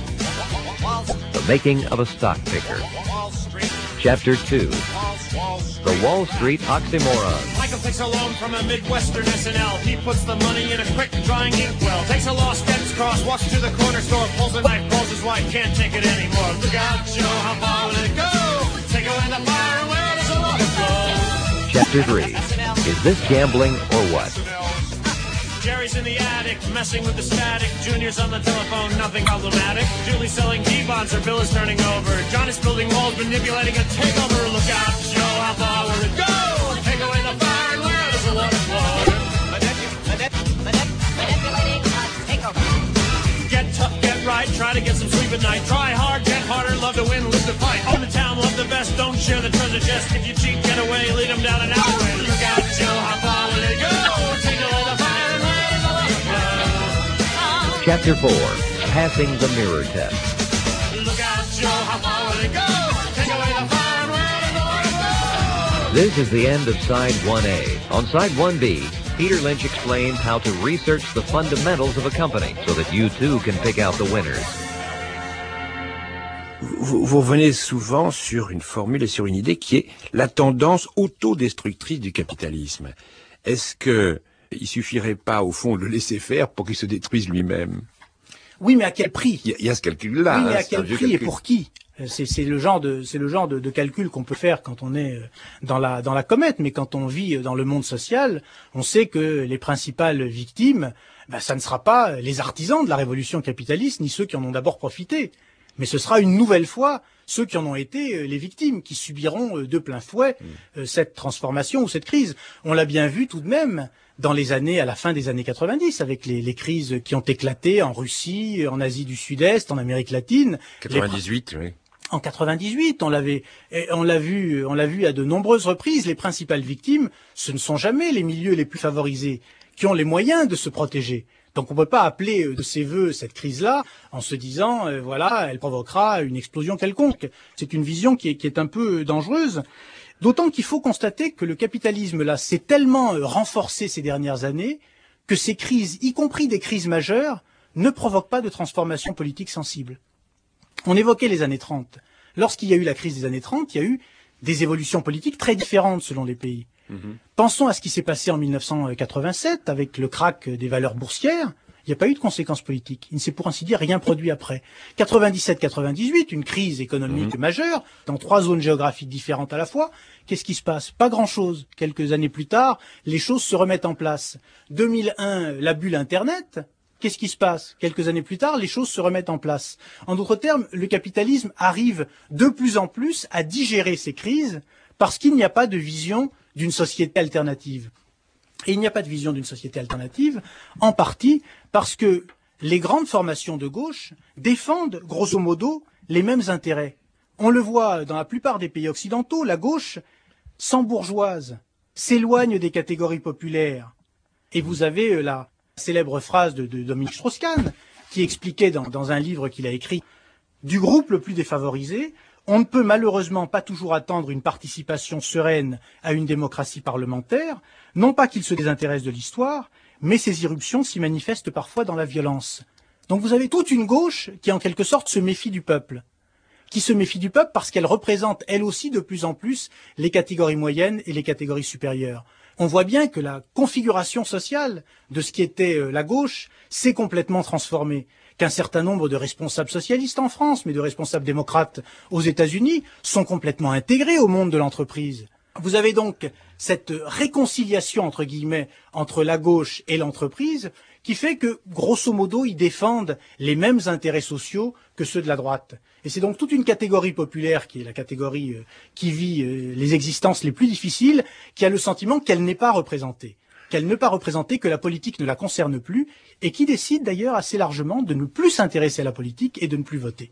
Speaker 3: The making of a stock picker. Chapter two. The Wall Street oxymoron.
Speaker 4: Michael takes a loan from a Midwestern S N L. He puts the money in a quick drying inkwell. Takes a lost gets cross, walks to the corner store, pulls a knife, pulls his wife, can't take it anymore. Look out, Joe, how far will it go? Take away the fire and where does the water flow?
Speaker 3: Chapter three. Is this gambling or what?
Speaker 4: Jerry's in the attic, messing with the static. Junior's on the telephone, nothing problematic. Julie's selling T-bonds, her bill is turning over. John is building walls, manipulating a takeover. Look out, Joe, how far will it go? Take away the fire and where does the water flow? Manipulating a takeover. Get tough, get right, try to get some sleep at night. Try hard, get harder, love to win, lose to fight. Own the town, love the best, don't share the treasure chest. If you cheat, get away, lead them down an alleyway. Look out, Joe, how far will it go? Take away the fire.
Speaker 3: Chapter four. Passing the mirror test.
Speaker 4: Look out, Joe, how far will it go? Take away the fire and where does the water flow?
Speaker 3: This is the end of Side one A. On Side one B, Peter Lynch explains how to research the fundamentals of a company so that you too can pick out the winners.
Speaker 5: Vous, vous revenez souvent sur une formule et sur une idée qui est la tendance autodestructrice du capitalisme. Est-ce que il suffirait pas, au fond, de le laisser faire pour qu'il se détruise lui-même?
Speaker 21: Oui, mais à quel prix?
Speaker 5: Il y, y a ce calcul-là.
Speaker 21: Oui, mais
Speaker 5: hein,
Speaker 21: à quel prix
Speaker 5: calcul.
Speaker 21: et pour qui? C'est, c'est le genre de, c'est le genre de, de calcul qu'on peut faire quand on est dans la, dans la comète. Mais quand on vit dans le monde social, on sait que les principales victimes, ben, ça ne sera pas les artisans de la révolution capitaliste, ni ceux qui en ont d'abord profité. Mais ce sera une nouvelle fois ceux qui en ont été les victimes, qui subiront de plein fouet mmh. cette transformation ou cette crise. On l'a bien vu tout de même dans les années, à la fin des années quatre-vingt-dix, avec les, les crises qui ont éclaté en Russie, en Asie du Sud-Est, en Amérique latine.
Speaker 5: quatre-vingt-dix-huit, les... oui.
Speaker 21: En quatre-vingt-dix-huit, on l'avait, on l'a vu, on l'a vu à de nombreuses reprises. Les principales victimes, ce ne sont jamais les milieux les plus favorisés, qui ont les moyens de se protéger. Donc on ne peut pas appeler de ses voeux cette crise-là en se disant, euh, voilà, elle provoquera une explosion quelconque. C'est une vision qui est, qui est un peu dangereuse. D'autant qu'il faut constater que le capitalisme, là, s'est tellement renforcé ces dernières années que ces crises, y compris des crises majeures, ne provoquent pas de transformation politique sensible. On évoquait les années trente. Lorsqu'il y a eu la crise des années trente, il y a eu des évolutions politiques très différentes selon les pays. Mmh. Pensons à ce qui s'est passé en mille neuf cent quatre-vingt-sept avec le krach des valeurs boursières. Il n'y a pas eu de conséquences politiques. Il ne s'est pour ainsi dire rien produit après. quatre-vingt-dix-sept quatre-vingt-dix-huit, une crise économique mmh. majeure, dans trois zones géographiques différentes à la fois. Qu'est-ce qui se passe? Pas grand-chose. Quelques années plus tard, les choses se remettent en place. deux mille un, la bulle Internet. Qu'est-ce qui se passe? Quelques années plus tard, les choses se remettent en place. En d'autres termes, le capitalisme arrive de plus en plus à digérer ces crises parce qu'il n'y a pas de vision d'une société alternative. Et il n'y a pas de vision d'une société alternative, en partie parce que les grandes formations de gauche défendent, grosso modo, les mêmes intérêts. On le voit dans la plupart des pays occidentaux, la gauche s'embourgeoise, s'éloigne des catégories populaires. Et vous avez la célèbre phrase de, de Dominique Strauss-Kahn, qui expliquait dans, dans un livre qu'il a écrit, du groupe le plus défavorisé, on ne peut malheureusement pas toujours attendre une participation sereine à une démocratie parlementaire, non pas qu'il se désintéresse de l'histoire, mais ces irruptions s'y manifestent parfois dans la violence. Donc vous avez toute une gauche qui en quelque sorte se méfie du peuple, qui se méfie du peuple parce qu'elle représente elle aussi de plus en plus les catégories moyennes et les catégories supérieures. On voit bien que la configuration sociale de ce qui était la gauche s'est complètement transformée, qu'un certain nombre de responsables socialistes en France, mais de responsables démocrates aux États-Unis, sont complètement intégrés au monde de l'entreprise. Vous avez donc cette réconciliation, entre guillemets, entre la gauche et l'entreprise, qui fait que, grosso modo, ils défendent les mêmes intérêts sociaux que ceux de la droite. Et c'est donc toute une catégorie populaire, qui est la catégorie euh, qui vit euh, les existences les plus difficiles, qui a le sentiment qu'elle n'est pas représentée. Qu'elle n'est pas représentée, que la politique ne la concerne plus, et qui décide d'ailleurs assez largement de ne plus s'intéresser à la politique et de ne plus voter.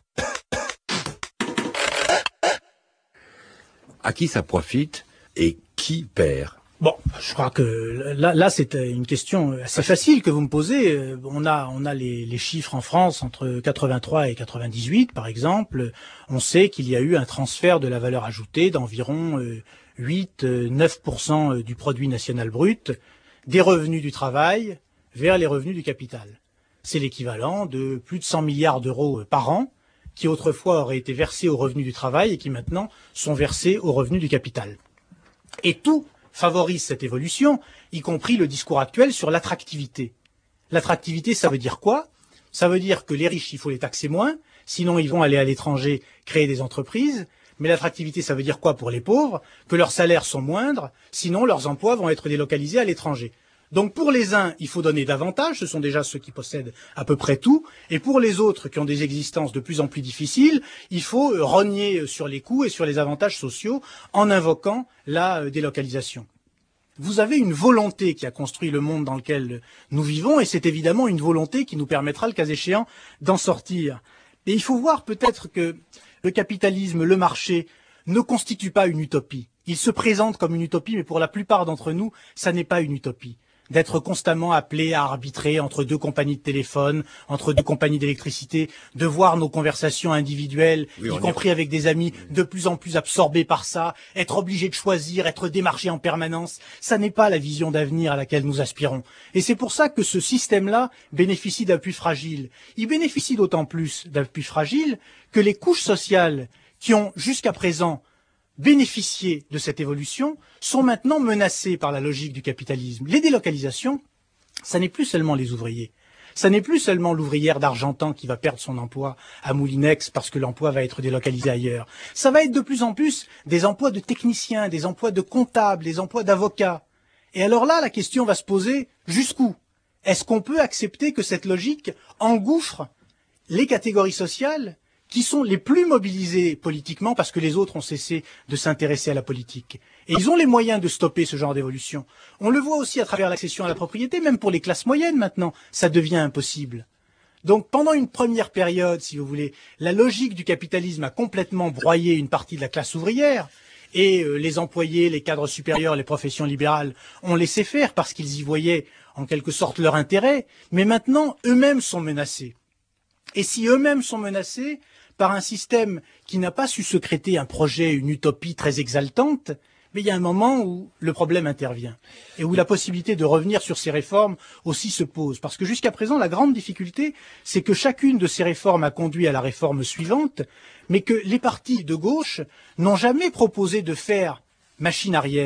Speaker 5: À qui ça profite et qui perd?
Speaker 21: Bon, je crois que là, là, c'est une question assez facile que vous me posez. On a, on a les, les chiffres en France entre quatre-vingt-trois et quatre-vingt-dix-huit, par exemple. On sait qu'il y a eu un transfert de la valeur ajoutée d'environ huit à neuf pour cent du produit national brut des revenus du travail vers les revenus du capital. C'est l'équivalent de plus de cent milliards d'euros par an qui autrefois auraient été versés aux revenus du travail et qui maintenant sont versés aux revenus du capital. Et tout favorise cette évolution, y compris le discours actuel sur l'attractivité. L'attractivité, ça veut dire quoi? Ça veut dire que les riches, il faut les taxer moins, sinon ils vont aller à l'étranger créer des entreprises. Mais l'attractivité, ça veut dire quoi pour les pauvres? Que leurs salaires sont moindres, sinon leurs emplois vont être délocalisés à l'étranger. Donc pour les uns, il faut donner davantage, ce sont déjà ceux qui possèdent à peu près tout, et pour les autres qui ont des existences de plus en plus difficiles, il faut rogner sur les coûts et sur les avantages sociaux en invoquant la délocalisation. Vous avez une volonté qui a construit le monde dans lequel nous vivons, et c'est évidemment une volonté qui nous permettra, le cas échéant, d'en sortir. Et il faut voir peut-être que le capitalisme, le marché, ne constitue pas une utopie. Il se présente comme une utopie, mais pour la plupart d'entre nous, ça n'est pas une utopie. D'être constamment appelé à arbitrer entre deux compagnies de téléphone, entre deux compagnies d'électricité, de voir nos conversations individuelles, oui, y compris est... avec des amis, de plus en plus absorbés par ça, être obligé de choisir, être démarché en permanence, ça n'est pas la vision d'avenir à laquelle nous aspirons. Et c'est pour ça que ce système-là bénéficie d'appuis fragiles. Il bénéficie d'autant plus d'appuis fragiles que les couches sociales qui ont jusqu'à présent bénéficier de cette évolution sont maintenant menacés par la logique du capitalisme. Les délocalisations, ça n'est plus seulement les ouvriers. Ça n'est plus seulement l'ouvrière d'Argentan qui va perdre son emploi à Moulinex parce que l'emploi va être délocalisé ailleurs. Ça va être de plus en plus des emplois de techniciens, des emplois de comptables, des emplois d'avocats. Et alors là, la question va se poser jusqu'où? Est-ce qu'on peut accepter que cette logique engouffre les catégories sociales qui sont les plus mobilisés politiquement parce que les autres ont cessé de s'intéresser à la politique. Et ils ont les moyens de stopper ce genre d'évolution. On le voit aussi à travers l'accession à la propriété, même pour les classes moyennes maintenant, ça devient impossible. Donc pendant une première période, si vous voulez, la logique du capitalisme a complètement broyé une partie de la classe ouvrière, et euh, les employés, les cadres supérieurs, les professions libérales ont laissé faire parce qu'ils y voyaient en quelque sorte leur intérêt, mais maintenant eux-mêmes sont menacés. Et si eux-mêmes sont menacés par un système qui n'a pas su secréter un projet, une utopie très exaltante, mais il y a un moment où le problème intervient et où la possibilité de revenir sur ces réformes aussi se pose. Parce que jusqu'à présent, la grande difficulté, c'est que chacune de ces réformes a conduit à la réforme suivante, mais que les partis de gauche n'ont jamais proposé de faire machine arrière.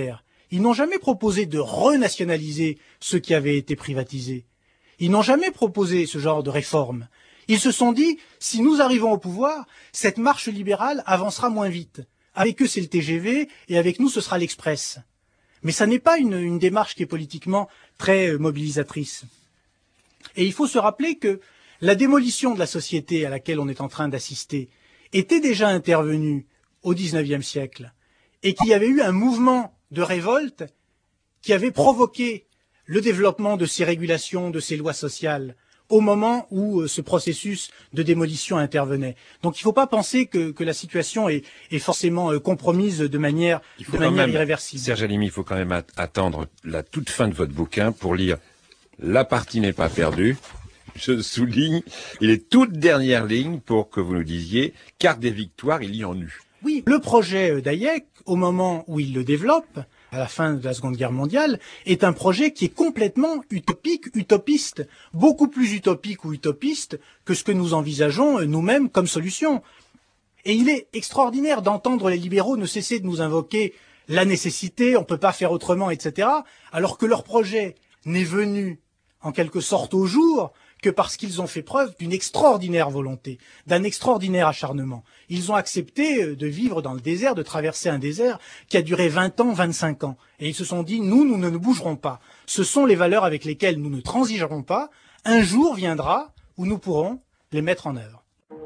Speaker 21: Ils n'ont jamais proposé de renationaliser ce qui avait été privatisé. Ils n'ont jamais proposé ce genre de réforme. Ils se sont dit, si nous arrivons au pouvoir, cette marche libérale avancera moins vite. Avec eux, c'est le T G V, et avec nous, ce sera l'Express. Mais ça n'est pas une, une démarche qui est politiquement très mobilisatrice. Et il faut se rappeler que la démolition de la société à laquelle on est en train d'assister était déjà intervenue au dix-neuvième siècle, et qu'il y avait eu un mouvement de révolte qui avait provoqué le développement de ces régulations, de ces lois sociales, au moment où euh, ce processus de démolition intervenait. Donc il ne faut pas penser que, que la situation est, est forcément euh, compromise de manière, de manière
Speaker 16: même,
Speaker 21: irréversible.
Speaker 16: Serge Halimi, il faut quand même attendre la toute fin de votre bouquin pour lire « La partie n'est pas perdue ». Je souligne, et les toutes dernières lignes pour que vous nous disiez « Car des victoires, il y en eut ».
Speaker 21: Oui, le projet d'Hayek, au moment où il le développe, à la fin de la Seconde Guerre mondiale, est un projet qui est complètement utopique, utopiste, beaucoup plus utopique ou utopiste que ce que nous envisageons nous-mêmes comme solution. Et il est extraordinaire d'entendre les libéraux ne cesser de nous invoquer la nécessité, on ne peut pas faire autrement, et cetera, alors que leur projet n'est venu en quelque sorte au jour que parce qu'ils ont fait preuve d'une extraordinaire volonté, d'un extraordinaire acharnement. Ils ont accepté de vivre dans le désert, de traverser un désert qui a duré vingt ans, vingt-cinq ans. Et ils se sont dit, nous, nous ne nous bougerons pas. Ce sont les valeurs avec lesquelles nous ne transigerons pas. Un jour viendra où nous pourrons les mettre en œuvre.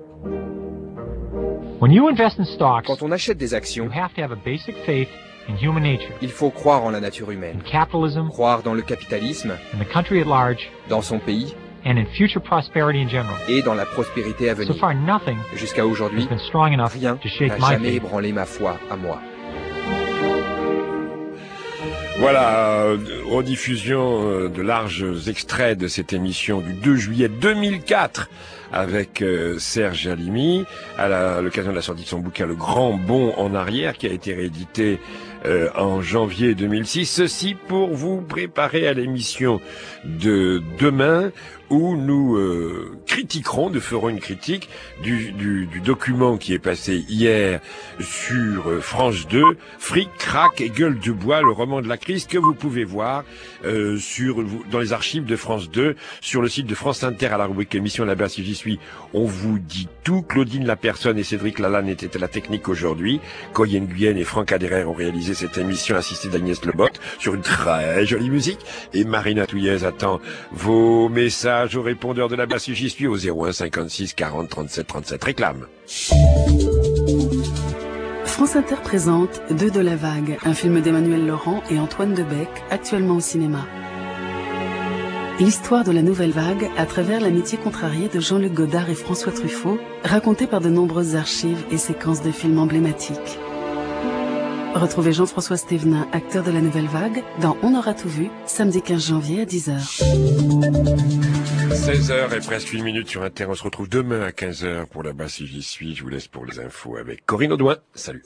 Speaker 1: When you invest in stocks,
Speaker 20: Quand on achète des actions,
Speaker 1: you have to have a basic faith in human nature,
Speaker 20: il faut croire en la nature humaine,
Speaker 1: in capitalism,
Speaker 20: croire dans le capitalisme,
Speaker 1: in the country at large,
Speaker 20: dans son pays,
Speaker 1: and in future prosperity in general.
Speaker 20: et dans la prospérité à
Speaker 1: So
Speaker 20: venir.
Speaker 1: far, nothing
Speaker 20: Jusqu'à aujourd'hui,
Speaker 1: has been strong enough
Speaker 20: rien
Speaker 1: to shake
Speaker 20: n'a
Speaker 1: my
Speaker 20: jamais
Speaker 1: faith.
Speaker 20: ébranlé ma foi à moi.
Speaker 16: Voilà, euh, rediffusion euh, de larges extraits de cette émission du deux juillet deux mille quatre avec euh, Serge Halimi, à la- à l'occasion de la sortie de son bouquin Le Grand Bond en arrière, qui a été réédité euh, en janvier deux mille six. Ceci pour vous préparer à l'émission de demain, où nous euh, critiquerons, nous ferons une critique du, du, du document qui est passé hier sur euh, France deux, Fric, Crac et Gueule de Bois, le roman de la crise, que vous pouvez voir euh, sur dans les archives de France deux, sur le site de France Inter à la rubrique émission Là-bas si j'y suis. On vous dit tout. Claudine Lapersonne et Cédric Lalanne étaient à la technique aujourd'hui. Coyen Guyenne et Franck Aderer ont réalisé cette émission, assistée d'Agnès Lebotte, sur une très jolie musique. Et Marina Touillez attend vos messages au répondeur de Là-bas si j'y suis au zéro un cinquante-six quarante trente-sept trente-sept. Réclame.
Speaker 2: France Inter présente Deux de la vague, un film d'Emmanuel Laurent et Antoine Debec, actuellement au cinéma. L'histoire de la nouvelle vague à travers l'amitié contrariée de Jean-Luc Godard et François Truffaut, racontée par de nombreuses archives et séquences de films emblématiques. Retrouvez Jean-François Stévenin, acteur de la nouvelle vague, dans On aura tout vu, samedi quinze janvier à dix heures.
Speaker 16: seize heures et presque une minute sur Inter. On se retrouve demain à quinze heures pour Là-bas si j'y suis. Je vous laisse pour les infos avec Corinne Audouin. Salut.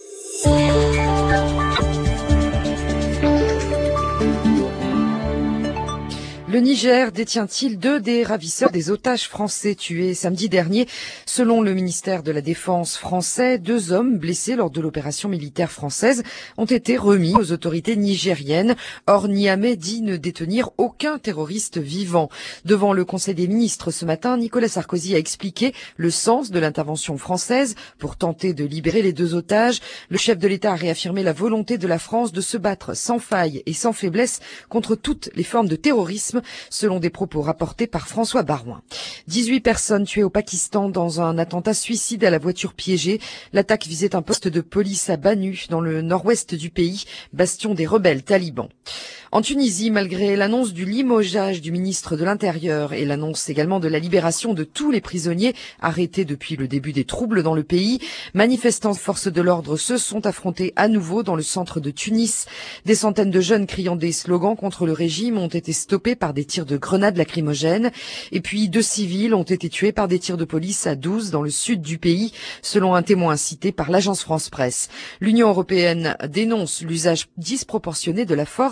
Speaker 6: Le Niger détient-il deux des ravisseurs des otages français tués samedi dernier? Selon le ministère de la Défense français, deux hommes blessés lors de l'opération militaire française ont été remis aux autorités nigériennes. Or, Niamey dit ne détenir aucun terroriste vivant. Devant le Conseil des ministres ce matin, Nicolas Sarkozy a expliqué le sens de l'intervention française pour tenter de libérer les deux otages. Le chef de l'État a réaffirmé la volonté de la France de se battre sans faille et sans faiblesse contre toutes les formes de terrorisme, selon des propos rapportés par François Barouin. dix-huit personnes tuées au Pakistan dans un attentat suicide à la voiture piégée. L'attaque visait un poste de police à Banu, dans le nord-ouest du pays, bastion des rebelles talibans. En Tunisie, malgré l'annonce du limogeage du ministre de l'Intérieur et l'annonce également de la libération de tous les prisonniers arrêtés depuis le début des troubles dans le pays, manifestants forces de l'ordre se sont affrontés à nouveau dans le centre de Tunis. Des centaines de jeunes criant des slogans contre le régime ont été stoppés par des tirs de grenades lacrymogènes. Et puis deux civils ont été tués par des tirs de police à douze dans le sud du pays, selon un témoin cité par l'agence France Presse. L'Union européenne dénonce l'usage disproportionné de la force de la part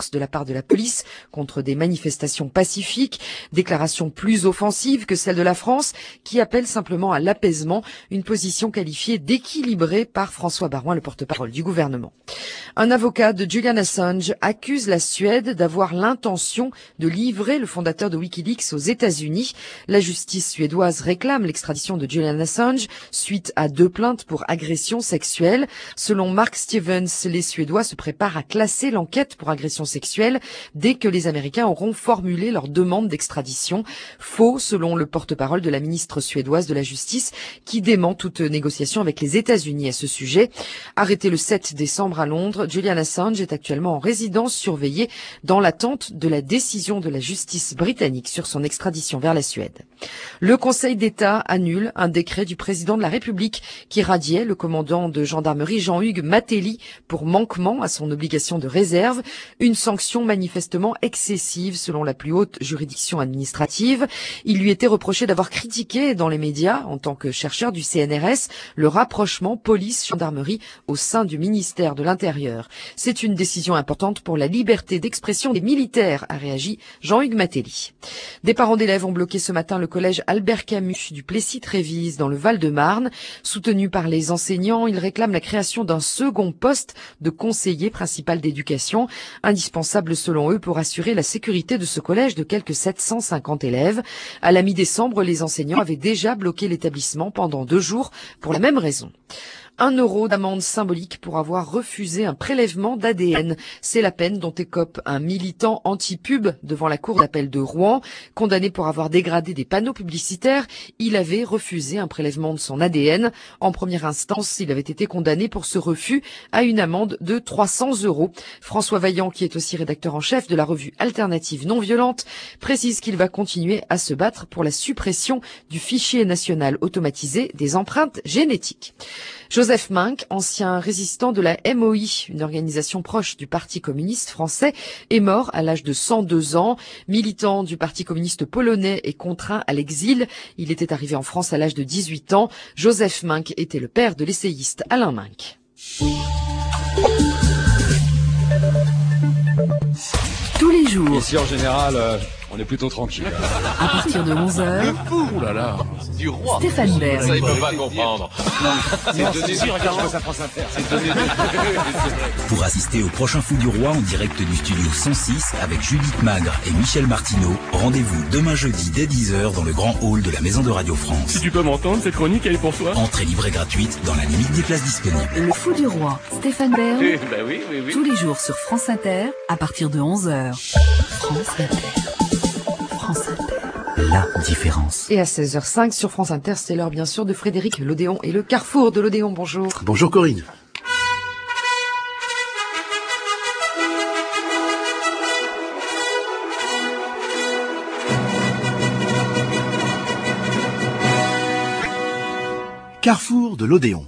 Speaker 6: de la police contre des manifestations pacifiques, déclaration plus offensive que celle de la France qui appelle simplement à l'apaisement, une position qualifiée d'équilibrée par François Baroin, le porte-parole du gouvernement. Un avocat de Julian Assange accuse la Suède d'avoir l'intention de livrer le fondateur de Wikileaks aux États-Unis. La justice suédoise réclame l'extradition de Julian Assange suite à deux plaintes pour agression sexuelle. Selon Mark Stevens, les Suédois se préparent à classer l'enquête pour agression sexuelle dès que les Américains auront formulé leur demande d'extradition. Faux, selon le porte-parole de la ministre suédoise de la Justice, qui dément toute négociation avec les États-Unis à ce sujet. Arrêté le sept décembre à Londres, Julian Assange est actuellement en résidence surveillée dans l'attente de la décision de la justice britannique sur son extradition vers la Suède. Le Conseil d'État annule un décret du président de la République qui radiait le commandant de gendarmerie Jean-Hugues Matteli pour manquement à son obligation de réserve, une sanction manifestement excessive selon la plus haute juridiction administrative. Il lui était reproché d'avoir critiqué dans les médias, en tant que chercheur du C N R S, le rapprochement police-gendarmerie au sein du ministère de l'Intérieur. C'est une décision importante pour la liberté d'expression des militaires, a réagi Jean-Hugues Matteli. Des parents d'élèves ont bloqué ce matin le collège Albert Camus du Plessis-Trévise dans le Val-de-Marne. Soutenus par les enseignants, ils réclament la création d'un second poste de conseiller principal d'éducation, indispensable selon eux pour assurer la sécurité de ce collège de quelques sept cent cinquante élèves. À la mi-décembre, les enseignants avaient déjà bloqué l'établissement pendant deux jours pour la même raison. Un euro d'amende symbolique pour avoir refusé un prélèvement d'A D N. C'est la peine dont écope un militant anti-pub devant la cour d'appel de Rouen. Condamné pour avoir dégradé des panneaux publicitaires, il avait refusé un prélèvement de son A D N. En première instance, il avait été condamné pour ce refus à une amende de trois cents euros. François Vaillant, qui est aussi rédacteur en chef de la revue Alternative non violente, précise qu'il va continuer à se battre pour la suppression du fichier national automatisé des empreintes génétiques. Joseph Minck, ancien résistant de la M O I, une organisation proche du Parti communiste français, est mort à l'âge de cent deux ans. Militant du Parti communiste polonais et contraint à l'exil, il était arrivé en France à l'âge de dix-huit ans. Joseph Minck était le père de l'essayiste Alain Minck.
Speaker 2: Tous les jours.
Speaker 7: Ici, en général, euh, on est plutôt tranquille.
Speaker 2: À partir de onze heures.
Speaker 7: Le fou, oh là là, du roi.
Speaker 2: Stéphane Bern.
Speaker 7: Ça, il peut pas comprendre. C'est donné sûr, regarde, ça prend sa terre. C'est donné
Speaker 8: Pour assister au prochain Fou du Roi en direct du studio cent six avec Judith Magre et Michel Martineau, rendez-vous demain jeudi dès dix heures dans le grand hall de la Maison de Radio France.
Speaker 10: Si tu peux m'entendre, cette chronique, elle est pour toi.
Speaker 8: Entrée libre et gratuite dans la limite des places disponibles.
Speaker 2: Le Fou du Roi, Stéphane Bern.
Speaker 10: Eh ben oui, oui, oui.
Speaker 2: Tous les jours sur France Inter, à partir de onze heures. France Inter. France Inter.
Speaker 8: La différence.
Speaker 6: Et à seize heures cinq sur France Inter, c'est l'heure bien sûr de Frédéric Lodéon et le Carrefour de Lodéon. Bonjour.
Speaker 24: Bonjour Corinne. Carrefour de l'Odéon.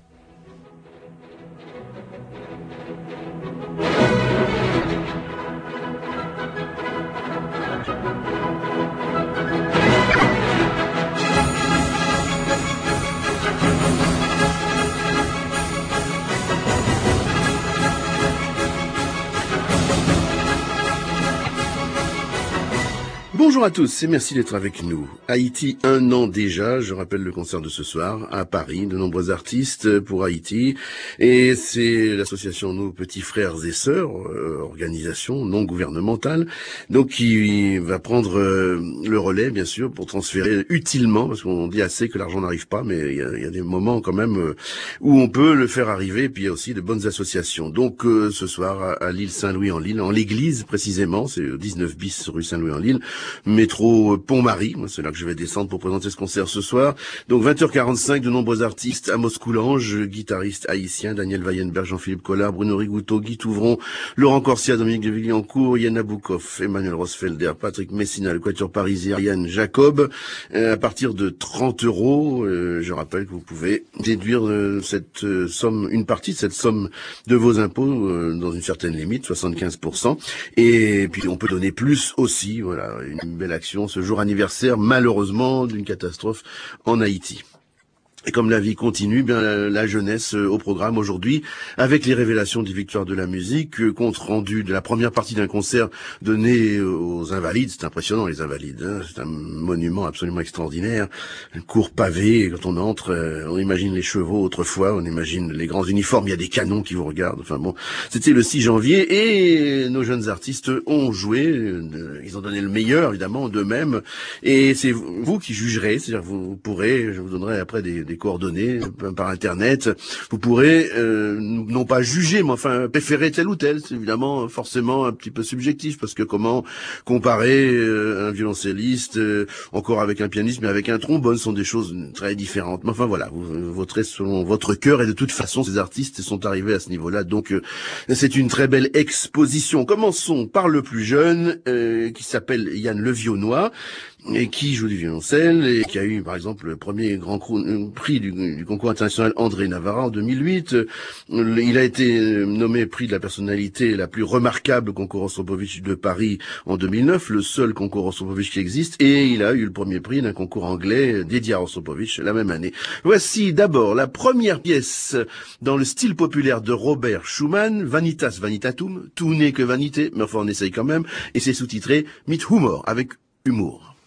Speaker 24: Bonjour à tous et merci d'être avec nous. Haïti, un an déjà, je rappelle le concert de ce soir à Paris, de nombreux artistes pour Haïti, et c'est l'association Nos Petits Frères et Sœurs, euh, organisation non gouvernementale, donc qui va prendre euh, le relais bien sûr pour transférer utilement, parce qu'on dit assez que l'argent n'arrive pas, mais il y a, il y a des moments quand même euh, où on peut le faire arriver, et puis il y a aussi de bonnes associations. Donc euh, ce soir à, à l'île Saint-Louis-en-Lille, en l'église précisément, c'est dix-neuf bis rue Saint-Louis-en-Lille, métro Pont-Marie, c'est là que je vais descendre pour présenter ce concert ce soir. Donc vingt heures quarante-cinq, de nombreux artistes, Amos Coulange, guitariste haïtien, Daniel Weyenberg, Jean-Philippe Collard, Bruno Rigouteau, Guy Touvron, Laurent Corsia, Dominique de Villiancourt, Yann Aboukov, Emmanuel Rosfelder, Patrick Messina, le Quatuor parisien, Yann Jacob, euh, à partir de trente euros. Euh, je rappelle que vous pouvez déduire euh, cette euh, somme, une partie de cette somme de vos impôts euh, dans une certaine limite, soixante-quinze pour cent. Et puis on peut donner plus aussi, voilà, une belle action ce jour anniversaire malheureusement d'une catastrophe en Haïti. Et comme la vie continue, bien la, la jeunesse euh, au programme aujourd'hui, avec les révélations des victoires de la musique, euh, compte rendu de la première partie d'un concert donné euh, aux Invalides. C'est impressionnant, les Invalides. Hein, c'est un monument absolument extraordinaire. Un cours pavé, et quand on entre, euh, on imagine les chevaux autrefois, on imagine les grands uniformes, il y a des canons qui vous regardent. Enfin bon, c'était le six janvier et nos jeunes artistes ont joué. Euh, ils ont donné le meilleur, évidemment, d'eux-mêmes. Et c'est vous qui jugerez, c'est-à-dire vous pourrez, je vous donnerai après des des coordonnées par internet, vous pourrez euh, non pas juger, mais enfin préférer tel ou tel. C'est évidemment forcément un petit peu subjectif, parce que comment comparer euh, un violoncelliste euh, encore avec un pianiste, mais avec un trombone, sont des choses très différentes. Mais enfin voilà, vous, vous voterez selon votre cœur, et de toute façon ces artistes sont arrivés à ce niveau-là, donc euh, c'est une très belle exposition. Commençons par le plus jeune, euh, qui s'appelle Yann Levionnois, et qui joue du violoncelle, et qui a eu par exemple le premier grand prix du, du concours international André Navarra en deux mille huit. Il a été nommé prix de la personnalité la plus remarquable au concours Rostropovitch de Paris en deux mille neuf, le seul concours Rostropovitch qui existe, et il a eu le premier prix d'un concours anglais dédié à Rostropovitch la même année. Voici d'abord la première pièce dans le style populaire de Robert Schumann, Vanitas Vanitatum, tout n'est que vanité, mais enfin on essaye quand même, et c'est sous-titré Mit Humor, avec humour.